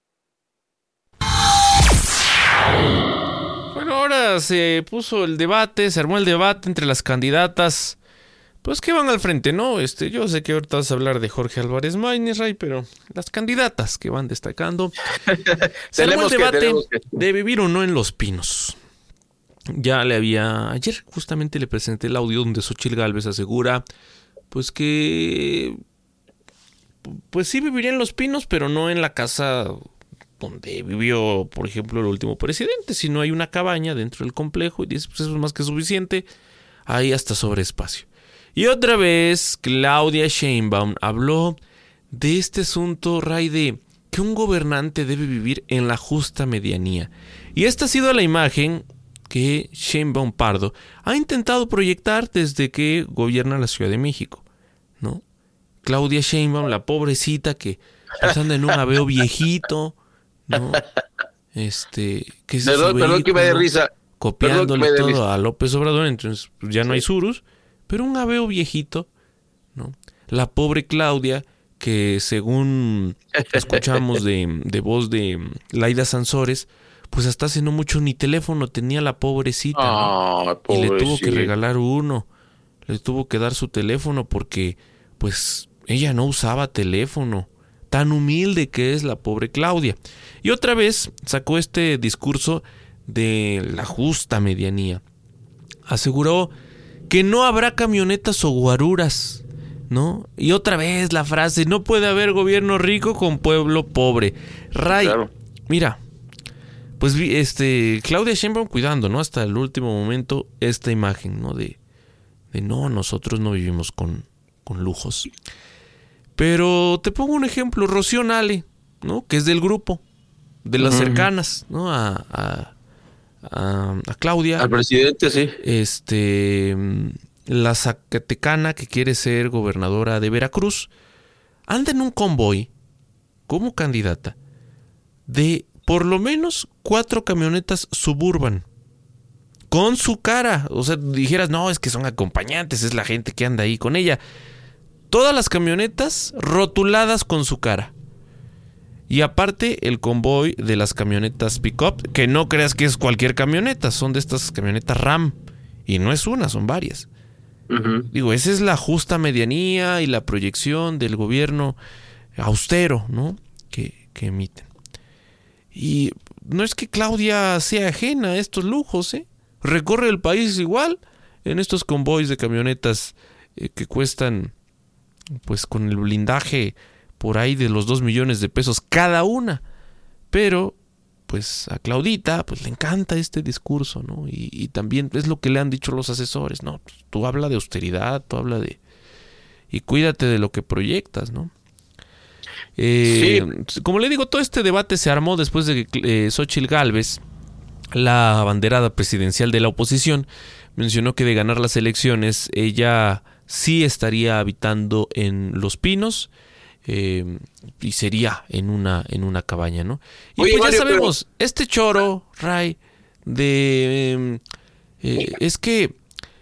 [SPEAKER 6] Bueno, ahora se puso el debate, se armó el debate entre las candidatas, pues que van al frente, ¿no? Este, yo sé que ahorita vas a hablar de Jorge Álvarez Maínez, Ray, pero las candidatas que van destacando. Se armó el debate que, que... de vivir o no en Los Pinos. Ya le había, ayer justamente le presenté el audio donde Xóchitl Gálvez asegura, pues que, pues sí viviría en Los Pinos, pero no en la casa donde vivió, por ejemplo, el último presidente, sino hay una cabaña dentro del complejo y dice, pues eso es más que suficiente, hay hasta sobre espacio. Y otra vez Claudia Sheinbaum habló de este asunto, Ray, de que un gobernante debe vivir en la justa medianía. Y esta ha sido la imagen que Sheinbaum Pardo ha intentado proyectar desde que gobierna la Ciudad de México, ¿no? Claudia Sheinbaum, la pobrecita que pues anda en un aveo viejito, ¿no? Este, que es
[SPEAKER 7] perdón, perdón que me dé risa,
[SPEAKER 6] copiándole todo
[SPEAKER 7] risa.
[SPEAKER 6] a López Obrador, entonces pues, ya no sí. hay surus, pero un aveo viejito, ¿no? La pobre Claudia, que según escuchamos de, de voz de Laida Sansores, pues hasta hace no mucho ni teléfono tenía la pobrecita,
[SPEAKER 7] oh,
[SPEAKER 6] ¿no? Y le tuvo que regalar uno, le tuvo que dar su teléfono porque pues ella no usaba teléfono. Tan humilde que es la pobre Claudia. Y otra vez sacó este discurso de la justa medianía. Aseguró que no habrá camionetas o guaruras, ¿no? Y otra vez la frase, no puede haber gobierno rico con pueblo pobre. Ray, claro. Mira, pues este Claudia Sheinbaum cuidando, ¿no? Hasta el último momento esta imagen, ¿no? De, de no, nosotros no vivimos con, con lujos. Pero te pongo un ejemplo, Rocío Nale, ¿no? Que es del grupo, de las uh-huh. cercanas, ¿no? A, a, a, a Claudia.
[SPEAKER 7] Al presidente, sí.
[SPEAKER 6] Este... La zacatecana que quiere ser gobernadora de Veracruz anda en un convoy como candidata de por lo menos cuatro camionetas Suburban con su cara. O sea, dijeras, no, es que son acompañantes, es la gente que anda ahí con ella. Todas las camionetas rotuladas con su cara. Y aparte el convoy de las camionetas pick-up, que no creas que es cualquier camioneta, son de estas camionetas Ram. Y no es una, son varias. Uh-huh. Digo, esa es la justa medianía y la proyección del gobierno austero, ¿no? Que, que emiten. Y no es que Claudia sea ajena a estos lujos, ¿eh? Recorre el país igual en estos convoys de camionetas eh, que cuestan, pues con el blindaje por ahí de los dos millones de pesos cada una. Pero pues a Claudita pues le encanta este discurso, ¿no? Y, y también es lo que le han dicho los asesores, ¿no? Tú habla de austeridad, tú habla de... y cuídate de lo que proyectas, ¿no? Eh, sí. Como le digo, todo este debate se armó después de que eh, Xóchitl Gálvez, la abanderada presidencial de la oposición, mencionó que de ganar las elecciones ella sí estaría habitando en Los Pinos, Eh, y sería en una en una cabaña, ¿no? Y Oye, pues Mario, ya sabemos, pero... este choro, Ray, de eh, es que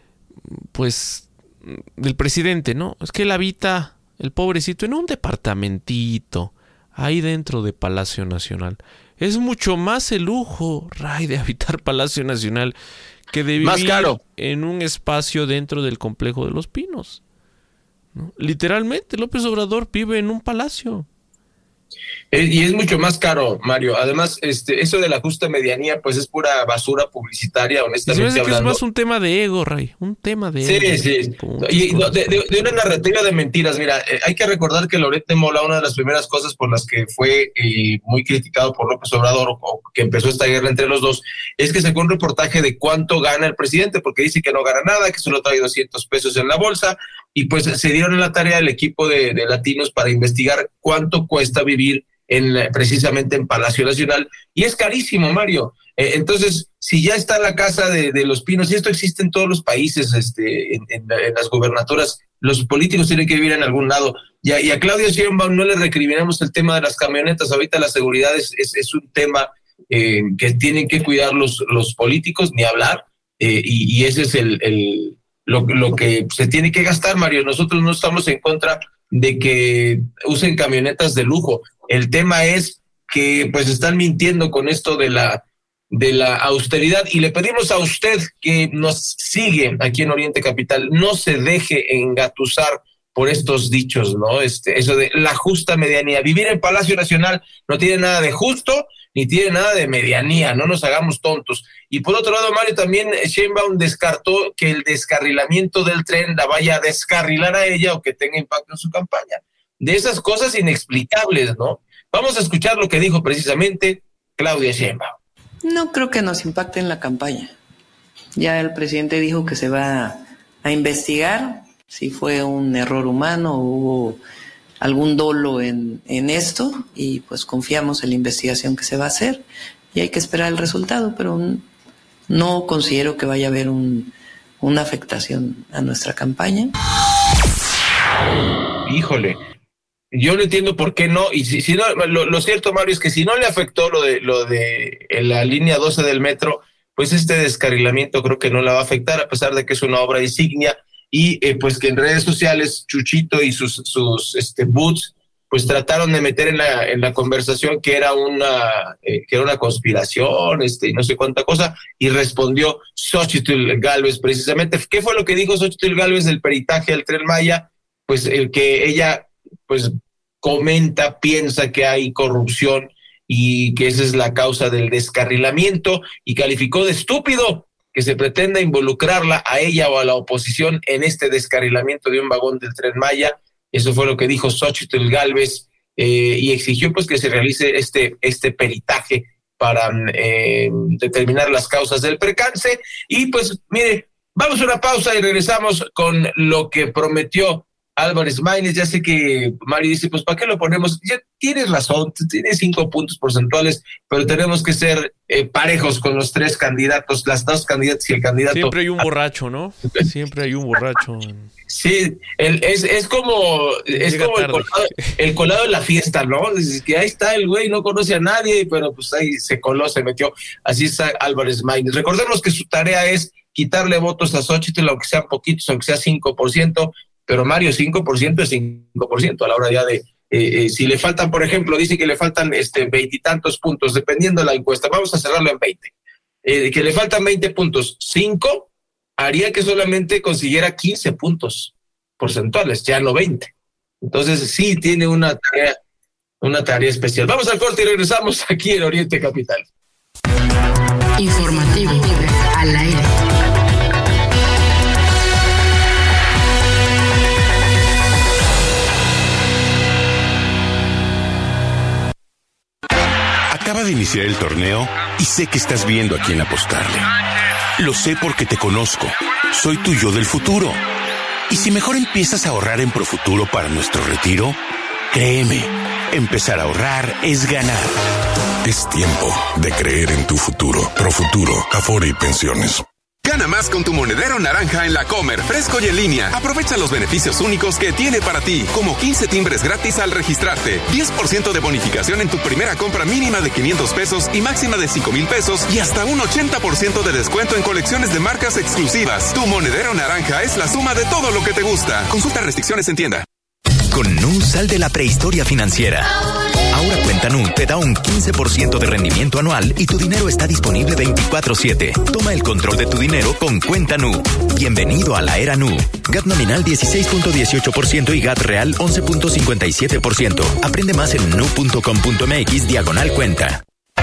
[SPEAKER 6] pues del presidente, ¿no? Es que él habita, el pobrecito, en un departamentito ahí dentro de Palacio Nacional. Es mucho más el lujo, Ray, de habitar Palacio Nacional que de vivir más caro en un espacio dentro del complejo de Los Pinos, ¿no? Literalmente López Obrador vive en un palacio.
[SPEAKER 7] Y es mucho más caro, Mario. Además, este, eso de la justa medianía, pues es pura basura publicitaria, honestamente
[SPEAKER 6] hablando.
[SPEAKER 7] Que
[SPEAKER 6] es más un tema de ego, Ray, un tema de
[SPEAKER 7] sí,
[SPEAKER 6] ego.
[SPEAKER 7] Sí, sí. Y de, de, de una narrativa de mentiras. Mira, eh, hay que recordar que Loret de Mola, una de las primeras cosas por las que fue eh, muy criticado por López Obrador, o, o que empezó esta guerra entre los dos, es que sacó un reportaje de cuánto gana el presidente, porque dice que no gana nada, que solo trae doscientos pesos en la bolsa, y pues se dieron en la tarea el equipo de, de latinos para investigar cuánto cuesta vivir en precisamente en Palacio Nacional, y es carísimo, Mario. Eh, entonces, si ya está la casa de, de Los Pinos, y esto existe en todos los países, este, en, en, en las gubernaturas, los políticos tienen que vivir en algún lado. Y a, y a Claudia Sheinbaum no le recriminamos el tema de las camionetas. Ahorita la seguridad es, es, es un tema eh, que tienen que cuidar los, los políticos, ni hablar, eh, y, y ese es el, el lo, lo que se tiene que gastar, Mario. Nosotros no estamos en contra de que usen camionetas de lujo. El tema es que pues están mintiendo con esto de la de la austeridad, y le pedimos a usted que nos sigue aquí en Oriente Capital, no se deje engatusar por estos dichos, ¿no? Este, eso de la justa medianía. Vivir en Palacio Nacional no tiene nada de justo ni tiene nada de medianía, no nos hagamos tontos. Y por otro lado, Mario, también Sheinbaum descartó que el descarrilamiento del tren la vaya a descarrilar a ella o que tenga impacto en su campaña. De esas cosas inexplicables, ¿no? Vamos a escuchar lo que dijo precisamente Claudia Sheinbaum.
[SPEAKER 4] No creo que nos impacte en la campaña. Ya el presidente dijo que se va a investigar si fue un error humano o hubo algún dolo en, en esto, y pues confiamos en la investigación que se va a hacer y hay que esperar el resultado, pero no considero que vaya a haber un, una afectación a nuestra campaña.
[SPEAKER 7] Híjole, yo no entiendo por qué no, y si, si no, lo, lo cierto, Mario, es que si no le afectó lo de lo de la línea doce del metro, pues este descarrilamiento creo que no la va a afectar, a pesar de que es una obra insignia, y eh, pues que en redes sociales Chuchito y sus sus este boots pues trataron de meter en la en la conversación que era una eh, que era una conspiración, este, y no sé cuánta cosa, y respondió Xóchitl Gálvez precisamente. ¿Qué fue lo que dijo Xóchitl Gálvez del peritaje del Tren Maya? Pues el que ella pues comenta, piensa que hay corrupción y que esa es la causa del descarrilamiento, y calificó de estúpido que se pretenda involucrarla a ella o a la oposición en este descarrilamiento de un vagón del Tren Maya. Eso fue lo que dijo Xóchitl Gálvez, eh, y exigió pues que se realice este, este peritaje para eh, determinar las causas del percance. Y pues mire, vamos a una pausa y regresamos con lo que prometió Álvarez Maínez. Ya sé que Mari dice, pues ¿para qué lo ponemos? Ya tienes razón, tienes cinco puntos porcentuales, pero tenemos que ser eh, parejos con los tres candidatos, las dos candidatas y el candidato.
[SPEAKER 6] Siempre hay un borracho, ¿no? Siempre hay un borracho.
[SPEAKER 7] Sí, el, es, es como, es como el colado, el colado de la fiesta, ¿no? Es que ahí está el güey, no conoce a nadie, pero pues ahí se coló, se metió. Así está Álvarez Maínez. Recordemos que su tarea es quitarle votos a Xóchitl, aunque sean poquitos, aunque sea cinco por ciento, pero Mario, cinco por ciento es cinco por ciento a la hora ya de, eh, eh, si le faltan, por ejemplo, dice que le faltan este veintitantos puntos, dependiendo de la encuesta, vamos a cerrarlo en veinte, eh, que le faltan veinte puntos, cinco haría que solamente consiguiera quince puntos porcentuales, ya no veinte. Entonces sí tiene una tarea, una tarea especial. Vamos al corte y regresamos aquí en Oriente Capital.
[SPEAKER 2] Informativo al aire.
[SPEAKER 13] Acaba de iniciar el torneo y sé que estás viendo a quién apostarle. Lo sé porque te conozco. Soy tu yo del futuro. Y si mejor empiezas a ahorrar en Profuturo para nuestro retiro, créeme, empezar a ahorrar es ganar.
[SPEAKER 19] Es tiempo de creer en tu futuro. Profuturo, Afore y Pensiones.
[SPEAKER 20] Gana más con tu monedero naranja en la Comer, fresco y en línea. Aprovecha los beneficios únicos que tiene para ti, como quince timbres gratis al registrarte, diez por ciento de bonificación en tu primera compra mínima de quinientos pesos y máxima de cinco mil pesos y hasta un ochenta por ciento de descuento en colecciones de marcas exclusivas. Tu monedero naranja es la suma de todo lo que te gusta. Consulta restricciones en tienda.
[SPEAKER 16] Con Nu, sal de la prehistoria financiera. Ahora Cuenta Nu te da un quince por ciento de rendimiento anual y tu dinero está disponible veinticuatro siete. Toma el control de tu dinero con Cuenta Nu. Bienvenido a la era Nu. G A T nominal dieciséis punto dieciocho por ciento y G A T real once punto cincuenta y siete por ciento. Aprende más en nu punto com punto m x diagonal cuenta.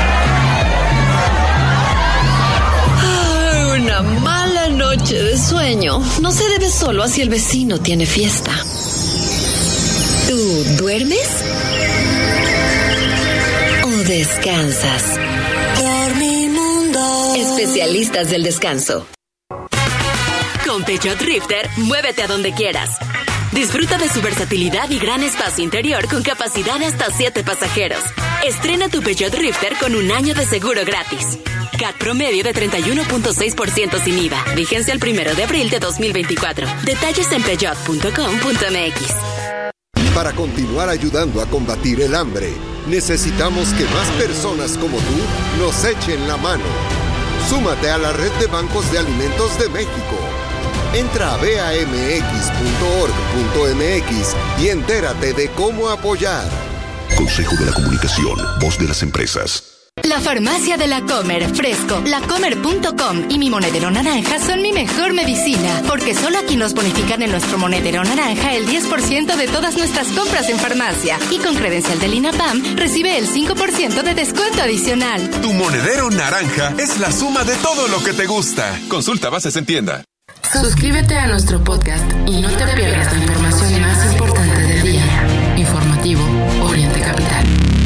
[SPEAKER 21] Ay, una mala noche de sueño no se debe solo a si el vecino tiene fiesta. ¿Tú duermes? ¿O descansas? Dormimundo. Especialistas del descanso.
[SPEAKER 8] Con Peugeot Drifter, muévete a donde quieras. Disfruta de su versatilidad y gran espacio interior con capacidad de hasta siete pasajeros. Estrena tu Peugeot Drifter con un año de seguro gratis. C A T promedio de treinta y uno punto seis por ciento sin I V A. Vigencia el primero de abril de dos mil veinticuatro. Detalles en peugeot punto com punto m x.
[SPEAKER 22] Para continuar ayudando a combatir el hambre, necesitamos que más personas como tú nos echen la mano. Súmate a la Red de Bancos de Alimentos de México. Entra a b a m x punto org punto m x y entérate de cómo apoyar.
[SPEAKER 19] Consejo de la Comunicación, voz de las empresas.
[SPEAKER 23] La farmacia de La Comer, Fresco, lacomer punto com y mi monedero naranja son mi mejor medicina, porque solo aquí nos bonifican en nuestro monedero naranja el diez por ciento de todas nuestras compras en farmacia. Y con credencial del INAPAM recibe el cinco por ciento de descuento adicional.
[SPEAKER 20] Tu monedero naranja es la suma de todo lo que te gusta. Consulta bases en tienda.
[SPEAKER 2] Suscríbete a nuestro podcast y no te pierdas la información más importante del día. Informativo Oriente Capital.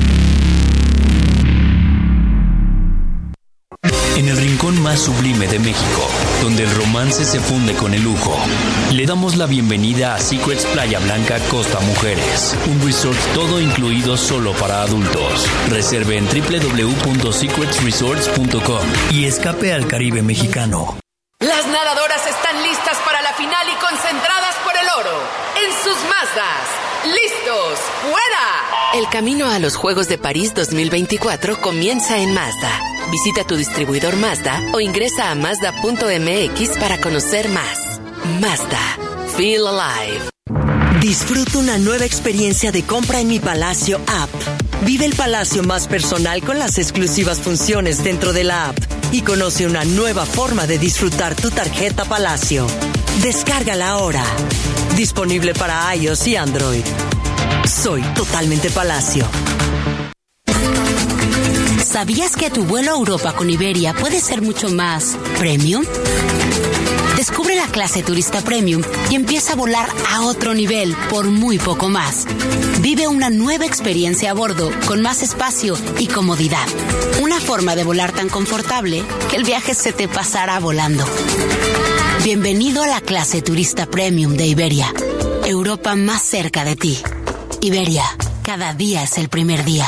[SPEAKER 17] En el rincón más sublime de México, donde el romance se funde con el lujo, le damos la bienvenida a Secrets Playa Blanca Costa Mujeres, un resort todo incluido solo para adultos. Reserve en doble u doble u doble u punto secrets resorts punto com y escape al Caribe mexicano.
[SPEAKER 24] Las nadadoras están listas para la final y concentradas por el oro. En sus Mazdas. ¡Listos! ¡Fuera!
[SPEAKER 25] El camino a los Juegos de París dos mil veinticuatro comienza en Mazda. Visita tu distribuidor Mazda o ingresa a mazda punto m x para conocer más. Mazda. Feel alive.
[SPEAKER 26] Disfruta una nueva experiencia de compra en Mi Palacio App. Vive el Palacio más personal con las exclusivas funciones dentro de la app y conoce una nueva forma de disfrutar tu tarjeta Palacio. Descárgala ahora. Disponible para iOS y Android. Soy totalmente Palacio.
[SPEAKER 1] ¿Sabías que tu vuelo a Europa con Iberia puede ser mucho más premium? Descubre la clase turista premium y empieza a volar a otro nivel por muy poco más. Vive una nueva experiencia a bordo con más espacio y comodidad. Una forma de volar tan confortable que el viaje se te pasará volando. Bienvenido a la clase turista premium de Iberia. Europa más cerca de ti. Iberia, cada día es el primer día.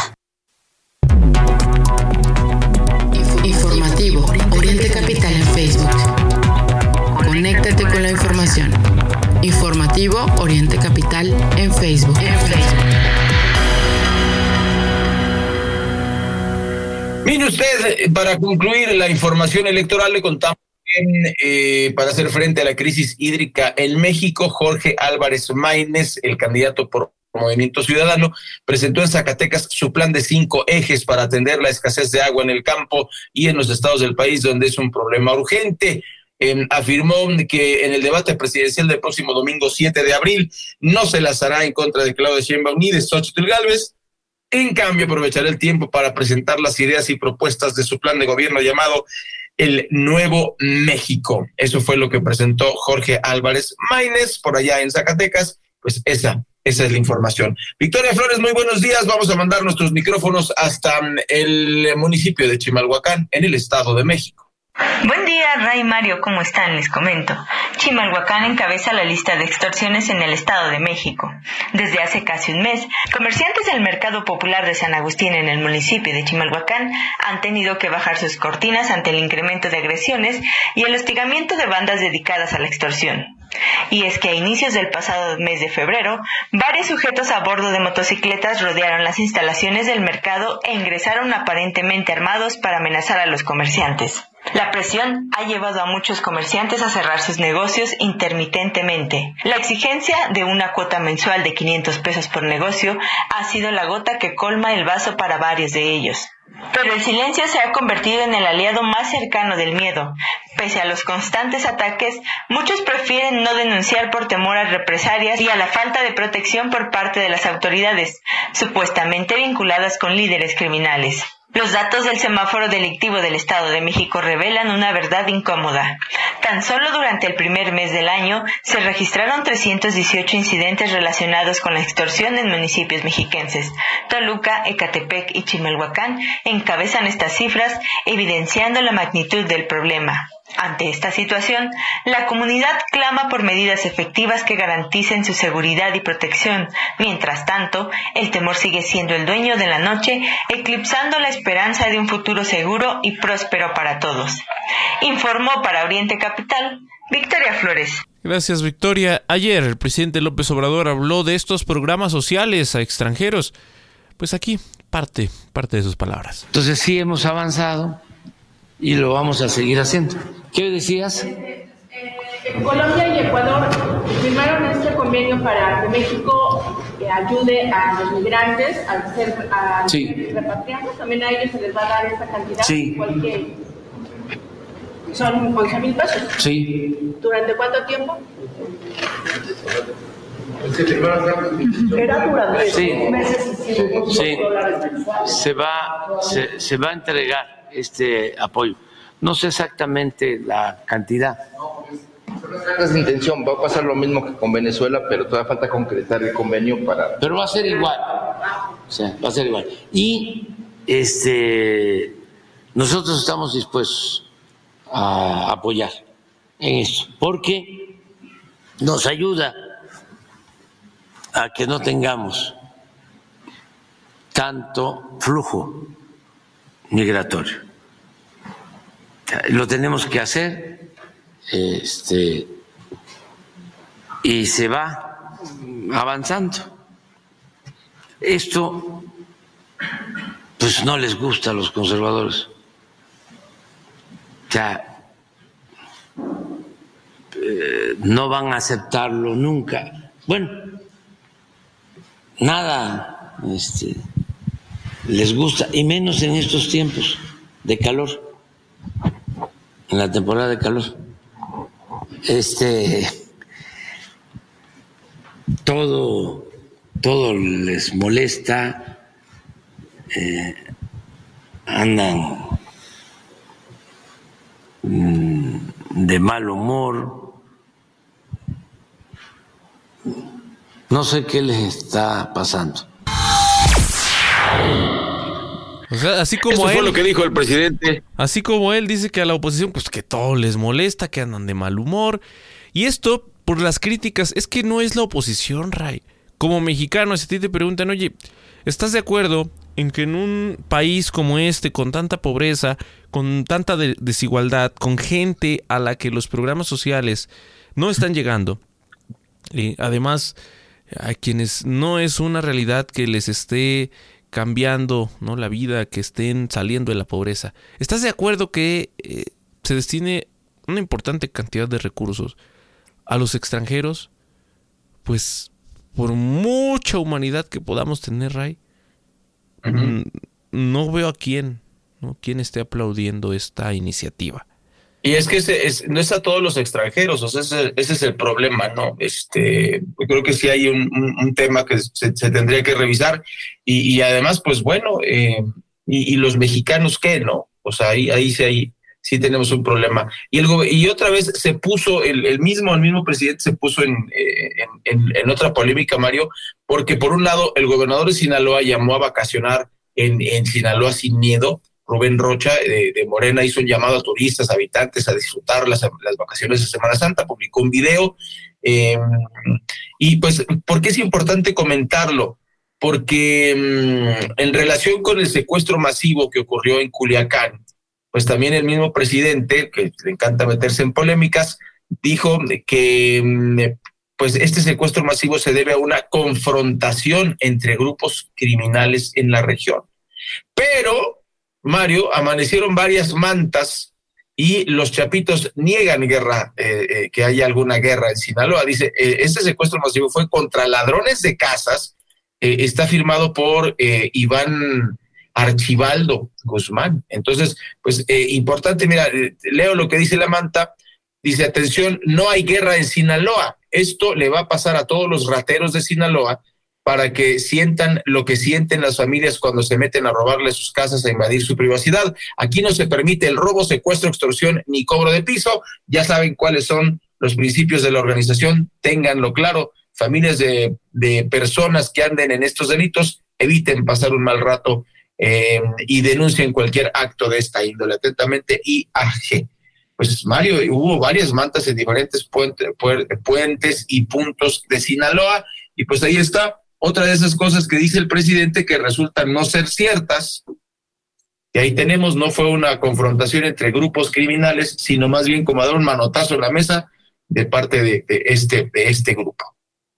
[SPEAKER 2] Informativo Oriente Capital en Facebook. Conéctate con la información. Informativo Oriente Capital en Facebook. En Facebook.
[SPEAKER 7] Mire usted, para concluir la información electoral, le contamos que eh, para hacer frente a la crisis hídrica en México, Jorge Álvarez Maínez, el candidato por Movimiento Ciudadano, presentó en Zacatecas su plan de cinco ejes para atender la escasez de agua en el campo y en los estados del país donde es un problema urgente. Eh, afirmó que en el debate presidencial del próximo domingo siete de abril no se lanzará en contra de Claudia Sheinbaum ni de Xóchitl Gálvez. En cambio, aprovechará el tiempo para presentar las ideas y propuestas de su plan de gobierno llamado El Nuevo México. Eso fue lo que presentó Jorge Álvarez Maínez por allá en Zacatecas. Pues esa Esa es la información. Victoria Flores, muy buenos días. Vamos a mandar nuestros micrófonos hasta el municipio de Chimalhuacán, en el Estado de México.
[SPEAKER 3] Buen día, Ray, Mario, ¿cómo están? Les comento. Chimalhuacán encabeza la lista de extorsiones en el Estado de México. Desde hace casi un mes, comerciantes del Mercado Popular de San Agustín en el municipio de Chimalhuacán han tenido que bajar sus cortinas ante el incremento de agresiones y el hostigamiento de bandas dedicadas a la extorsión. Y es que a inicios del pasado mes de febrero, varios sujetos a bordo de motocicletas rodearon las instalaciones del mercado e ingresaron aparentemente armados para amenazar a los comerciantes. La presión ha llevado a muchos comerciantes a cerrar sus negocios intermitentemente. La exigencia de una cuota mensual de quinientos pesos por negocio ha sido la gota que colma el vaso para varios de ellos. Pero el silencio se ha convertido en el aliado más cercano del miedo. Pese a los constantes ataques, muchos prefieren no denunciar por temor a represalias y a la falta de protección por parte de las autoridades, supuestamente vinculadas con líderes criminales. Los datos del semáforo delictivo del Estado de México revelan una verdad incómoda. Tan solo durante el primer mes del año se registraron trescientos dieciocho incidentes relacionados con la extorsión en municipios mexiquenses. Toluca, Ecatepec y Chimalhuacán encabezan estas cifras, evidenciando la magnitud del problema. Ante esta situación, la comunidad clama por medidas efectivas que garanticen su seguridad y protección. Mientras tanto, el temor sigue siendo el dueño de la noche, eclipsando la esperanza de un futuro seguro y próspero para todos. Informó para Oriente Capital, Victoria Flores.
[SPEAKER 6] Gracias, Victoria. Ayer el presidente López Obrador habló de estos programas sociales a extranjeros. Pues aquí parte, parte de sus palabras.
[SPEAKER 5] Entonces sí hemos avanzado y lo vamos a seguir haciendo. ¿Qué decías?
[SPEAKER 9] Eh, eh, Colombia y Ecuador firmaron este convenio para que México eh, ayude a los migrantes a ser a
[SPEAKER 5] sí.
[SPEAKER 9] repatriados. También a ellos se les va a dar esta cantidad,
[SPEAKER 5] sí.
[SPEAKER 9] igual que son once mil pesos.
[SPEAKER 5] Sí.
[SPEAKER 9] ¿Durante cuánto tiempo?
[SPEAKER 5] Era durante sí.
[SPEAKER 9] meses y cinco
[SPEAKER 5] sí.
[SPEAKER 9] dólares mensuales.
[SPEAKER 5] Se va, se, se va a entregar este apoyo. No sé exactamente la cantidad.
[SPEAKER 11] Esa es la intención, va a pasar lo mismo que con Venezuela, pero todavía falta concretar el convenio para...
[SPEAKER 5] Pero va a ser igual, o sea, va a ser igual. Y este, nosotros estamos dispuestos a apoyar en esto, porque nos ayuda a que no tengamos tanto flujo migratorio. Lo tenemos que hacer, este, y se va avanzando. Esto, pues no les gusta a los conservadores. O sea, eh, no van a aceptarlo nunca. Bueno, nada este, les gusta, y menos en estos tiempos de calor. En la temporada de calor, este, todo, todo les molesta, eh, andan de mal humor. No sé qué les está pasando.
[SPEAKER 6] O sea, así como
[SPEAKER 7] Eso
[SPEAKER 6] él,
[SPEAKER 7] fue lo que dijo el presidente.
[SPEAKER 6] Así como él dice que a la oposición, pues que todo les molesta, que andan de mal humor. Y esto, por las críticas, es que no es la oposición, Ray. Como mexicano, si a ti te preguntan, oye, ¿estás de acuerdo en que en un país como este, con tanta pobreza, con tanta de- desigualdad, con gente a la que los programas sociales no están llegando, y además a quienes no es una realidad que les esté cambiando, ¿no?, la vida, que estén saliendo de la pobreza, ¿estás de acuerdo que eh, se destine una importante cantidad de recursos a los extranjeros? Pues por mucha humanidad que podamos tener, Ray, uh-huh. no veo a quién, ¿no?, quién esté aplaudiendo esta iniciativa.
[SPEAKER 7] Y es que ese es, no es a todos los extranjeros, o sea, ese, ese es el problema, ¿no? Este, yo creo que sí hay un, un, un tema que se, se tendría que revisar y, y además, pues bueno, eh, y, y los mexicanos, ¿qué, no? O sea, ahí, ahí sí, ahí, sí tenemos un problema. Y, el, y otra vez se puso, el, el mismo el mismo presidente se puso en, en, en, en otra polémica, Mario, porque por un lado el gobernador de Sinaloa llamó a vacacionar en, en Sinaloa sin miedo. Rubén Rocha de, de Morena hizo un llamado a turistas, habitantes a disfrutar las, las vacaciones de Semana Santa, publicó un video. Eh, y pues, ¿por qué es importante comentarlo? Porque um, en relación con el secuestro masivo que ocurrió en Culiacán, pues también el mismo presidente, que le encanta meterse en polémicas, dijo que pues este secuestro masivo se debe a una confrontación entre grupos criminales en la región. Pero Mario, amanecieron varias mantas y los chapitos niegan guerra, eh, eh, que haya alguna guerra en Sinaloa. Dice, eh, este secuestro masivo fue contra ladrones de casas, eh, está firmado por eh, Iván Archibaldo Guzmán. Entonces, pues eh, importante, mira, eh, leo lo que dice la manta, dice, atención, no hay guerra en Sinaloa. Esto le va a pasar a todos los rateros de Sinaloa, para que sientan lo que sienten las familias cuando se meten a robarle sus casas, a invadir su privacidad. Aquí no se permite el robo, secuestro, extorsión ni cobro de piso. Ya saben cuáles son los principios de la organización, ténganlo claro. Familias de, de personas que anden en estos delitos, eviten pasar un mal rato eh, y denuncien cualquier acto de esta índole. Atentamente, I A G. Pues Mario, hubo varias mantas en diferentes puente, puentes y puntos de Sinaloa, y pues ahí está. Otra de esas cosas que dice el presidente que resultan no ser ciertas, que ahí tenemos, no fue una confrontación entre grupos criminales, sino más bien como dar un manotazo en la mesa de parte de, de, este, de este grupo.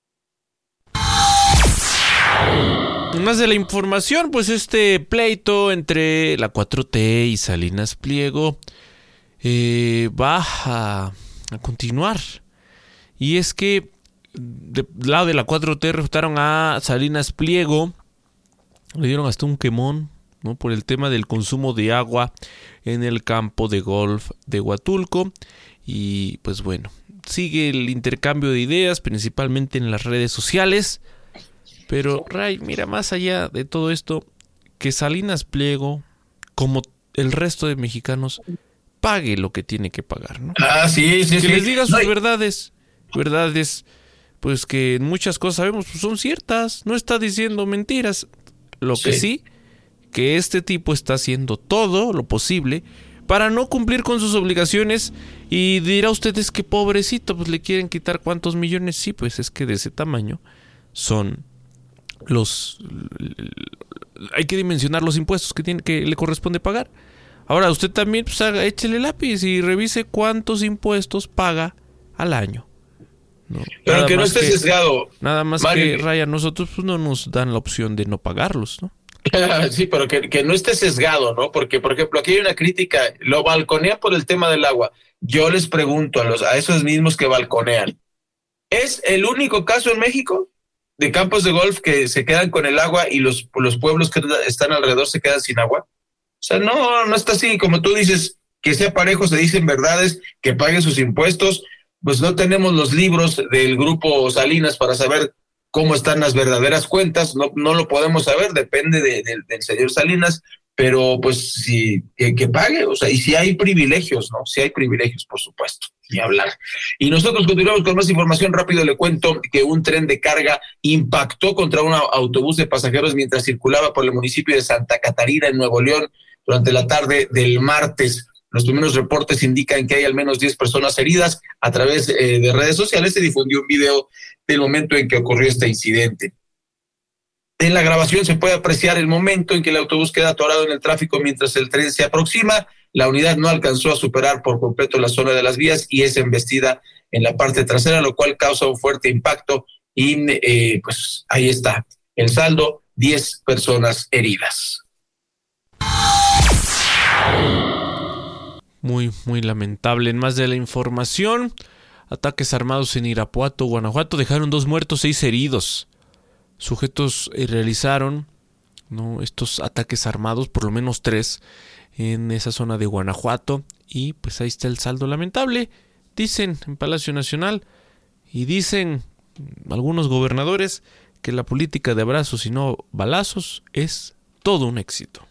[SPEAKER 6] Más de la información, pues este pleito entre la cuatro T y Salinas Pliego eh, va a, a continuar. Y es que del lado de la cuatro T refutaron a Salinas Pliego, le dieron hasta un quemón, ¿no?, por el tema del consumo de agua en el campo de golf de Huatulco. Y pues bueno, sigue el intercambio de ideas, principalmente en las redes sociales. Pero Ray, mira, más allá de todo esto, que Salinas Pliego, como el resto de mexicanos, pague lo que tiene que pagar, ¿no?
[SPEAKER 7] Ah, sí, sí,
[SPEAKER 6] que
[SPEAKER 7] sí.
[SPEAKER 6] les diga sus
[SPEAKER 7] no,
[SPEAKER 6] verdades, verdades, pues que muchas cosas sabemos pues son ciertas, no está diciendo mentiras. Lo que sí. sí, que este tipo está haciendo todo lo posible para no cumplir con sus obligaciones. Y dirá ustedes que pobrecito, pues le quieren quitar cuántos millones. Sí, pues es que de ese tamaño son los... hay que dimensionar los impuestos que tiene, que le corresponde pagar. Ahora usted también, pues haga, échele lápiz y revise cuántos impuestos paga al año. No,
[SPEAKER 7] pero que no esté
[SPEAKER 6] que,
[SPEAKER 7] sesgado.
[SPEAKER 6] Nada más
[SPEAKER 7] Mario,
[SPEAKER 6] que, Raya, nosotros pues no nos dan la opción de no pagarlos, ¿no?
[SPEAKER 7] Sí, pero que, que no esté sesgado, ¿no? Porque, por ejemplo, aquí hay una crítica, lo balconean por el tema del agua. Yo les pregunto a los a esos mismos que balconean, ¿es el único caso en México de campos de golf que se quedan con el agua y los, los pueblos que están alrededor se quedan sin agua? O sea, no, no está así. Como tú dices, que sea parejo, se dicen verdades, que paguen sus impuestos. Pues no tenemos los libros del grupo Salinas para saber cómo están las verdaderas cuentas, no, no lo podemos saber, depende de, de, del señor Salinas, pero pues sí, que, que pague, o sea, y si hay privilegios, ¿no? Si hay privilegios, por supuesto, ni hablar. Y nosotros continuamos con más información. Rápido le cuento que un tren de carga impactó contra un autobús de pasajeros mientras circulaba por el municipio de Santa Catarina, en Nuevo León, durante la tarde del martes. Los primeros reportes indican que hay al menos diez personas heridas. A través eh, de redes sociales se difundió un video del momento en que ocurrió este incidente. En la grabación se puede apreciar el momento en que el autobús queda atorado en el tráfico mientras el tren se aproxima. La unidad no alcanzó a superar por completo la zona de las vías y es embestida en la parte trasera, lo cual causa un fuerte impacto y eh, pues ahí está el saldo, diez personas heridas.
[SPEAKER 6] Muy, muy lamentable. En más de la información, ataques armados en Irapuato, Guanajuato, dejaron dos muertos, seis heridos. Sujetos eh, realizaron ¿no? estos ataques armados, por lo menos tres, en esa zona de Guanajuato. Y pues ahí está el saldo lamentable, dicen en Palacio Nacional. Y dicen algunos gobernadores que la política de abrazos y no balazos es todo un éxito.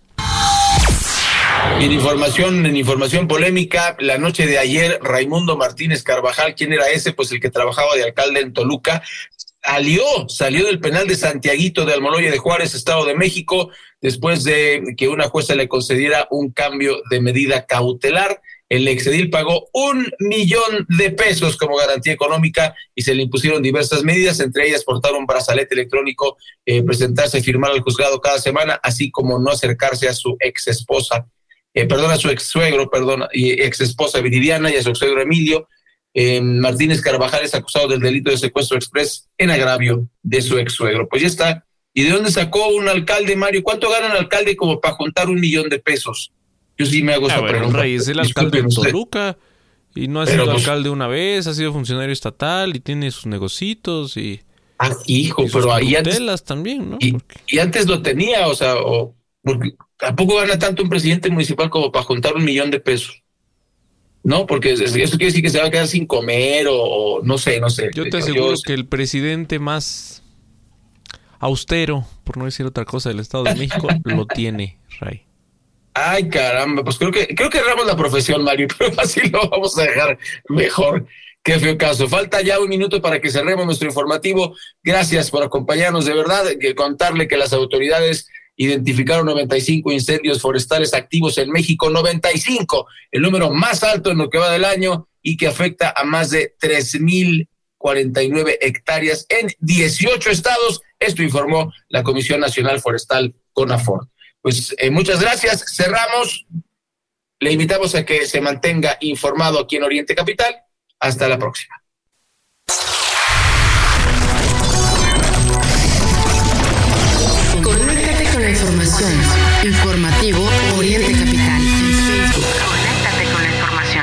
[SPEAKER 7] En información, en información polémica, la noche de ayer, Raimundo Martínez Carvajal, ¿quién era ese? Pues el que trabajaba de alcalde en Toluca, salió, salió del penal de Santiaguito de Almoloya de Juárez, Estado de México, después de que una jueza le concediera un cambio de medida cautelar. El exedil pagó un millón de pesos como garantía económica y se le impusieron diversas medidas, entre ellas portar un brazalete electrónico, eh, presentarse y firmar al juzgado cada semana, así como no acercarse a su ex esposa. Eh, perdón, a su ex suegro, perdón, y ex esposa Viridiana y a su ex suegro Emilio. Eh, Martínez Carvajal es acusado del delito de secuestro express en agravio de su ex suegro. Pues ya está. ¿Y de dónde sacó un alcalde, Mario? ¿Cuánto gana un alcalde como para juntar un millón de pesos? Yo sí me hago
[SPEAKER 6] ah,
[SPEAKER 7] esa
[SPEAKER 6] bueno,
[SPEAKER 7] pregunta.
[SPEAKER 6] Rey, es el alcalde de Toluca y no ha
[SPEAKER 7] Pero
[SPEAKER 6] sido
[SPEAKER 7] pues,
[SPEAKER 6] alcalde una vez, ha sido funcionario estatal y tiene sus negocitos y...
[SPEAKER 7] Ah, hijo,
[SPEAKER 6] y sus
[SPEAKER 7] pero ahí antes...
[SPEAKER 6] también, ¿no?
[SPEAKER 7] Y, y antes lo tenía, o sea, o, porque ¿a poco gana tanto un presidente municipal como para juntar un millón de pesos? No, porque eso quiere decir que se va a quedar sin comer o, o no sé, no sé.
[SPEAKER 6] Yo te aseguro yo... que el presidente más austero, por no decir otra cosa, del Estado de México, lo tiene, Ray.
[SPEAKER 7] Ay, caramba, pues creo que creo que erramos la profesión, Mario, pero así lo vamos a dejar mejor. Qué feo caso. Falta ya un minuto para que cerremos nuestro informativo. Gracias por acompañarnos, de verdad. Que contarle que las autoridades identificaron noventa y cinco incendios forestales activos en México, noventa y cinco, el número más alto en lo que va del año y que afecta a más de tres mil cuarenta y nueve hectáreas en dieciocho estados. Esto informó la Comisión Nacional Forestal, CONAFOR. Pues eh, muchas gracias, cerramos. Le invitamos a que se mantenga informado aquí en Oriente Capital. Hasta la próxima.
[SPEAKER 2] Conéctate con la información. Informativo Oriente Capital en Facebook. Conéctate con la información.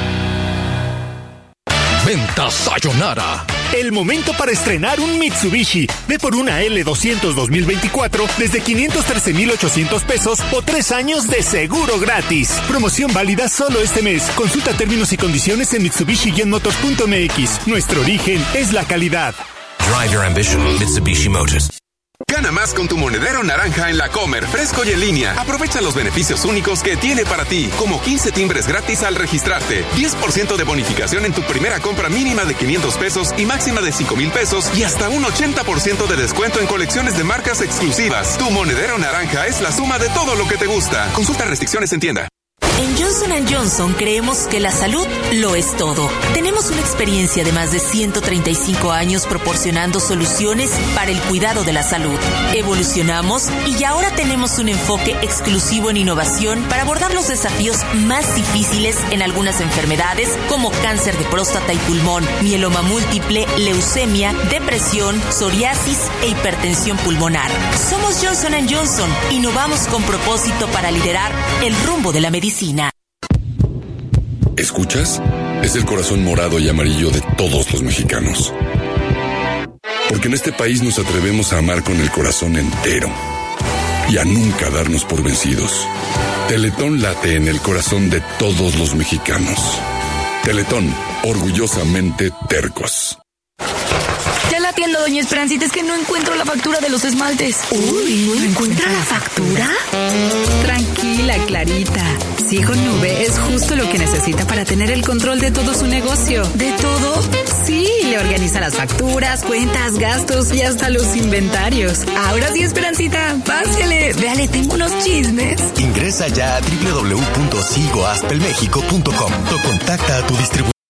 [SPEAKER 4] Venta Sayonara. El momento para estrenar un Mitsubishi. Ve por una L doscientos dos mil veinticuatro desde quinientos trece mil ochocientos pesos o tres años de seguro gratis. Promoción válida solo este mes. Consulta términos y condiciones en mitsubishi motors punto m x. Nuestro origen es la calidad.
[SPEAKER 10] Drive your ambition, Mitsubishi Motors.
[SPEAKER 20] Gana más con tu monedero naranja en la Comer, fresco y en línea. Aprovecha los beneficios únicos que tiene para ti, como quince timbres gratis al registrarte, diez por ciento de bonificación en tu primera compra mínima de quinientos pesos y máxima de cinco mil pesos y hasta un ochenta por ciento de descuento en colecciones de marcas exclusivas. Tu monedero naranja es la suma de todo lo que te gusta. Consulta restricciones en tienda.
[SPEAKER 12] En Johnson and Johnson creemos que la salud lo es todo. Tenemos una experiencia de más de ciento treinta y cinco años proporcionando soluciones para el cuidado de la salud. Evolucionamos y ahora tenemos un enfoque exclusivo en innovación para abordar los desafíos más difíciles en algunas enfermedades como cáncer de próstata y pulmón, mieloma múltiple, leucemia, depresión, psoriasis e hipertensión pulmonar. Somos Johnson and Johnson. Innovamos con propósito para liderar el rumbo de la medicina.
[SPEAKER 19] ¿Escuchas? Es el corazón morado y amarillo de todos los mexicanos. Porque en este país nos atrevemos a amar con el corazón entero y a nunca darnos por vencidos. Teletón late en el corazón de todos los mexicanos. Teletón, orgullosamente tercos.
[SPEAKER 14] Ya la
[SPEAKER 13] atienda, doña Esperancita, es que no encuentro la factura de los esmaltes.
[SPEAKER 14] Uy, ¿no encuentra la factura? Tranquila, Clarita. Sigo Nube es justo lo que necesita para tener el control de todo su negocio.
[SPEAKER 13] ¿De todo?
[SPEAKER 14] Sí, le organiza las facturas, cuentas, gastos y hasta los inventarios. Ahora sí, Esperancita, pásele. Véale, tengo unos chismes.
[SPEAKER 15] Ingresa ya a doble u doble u doble u punto sigo aspel mexico punto com o contacta a tu distribuidor.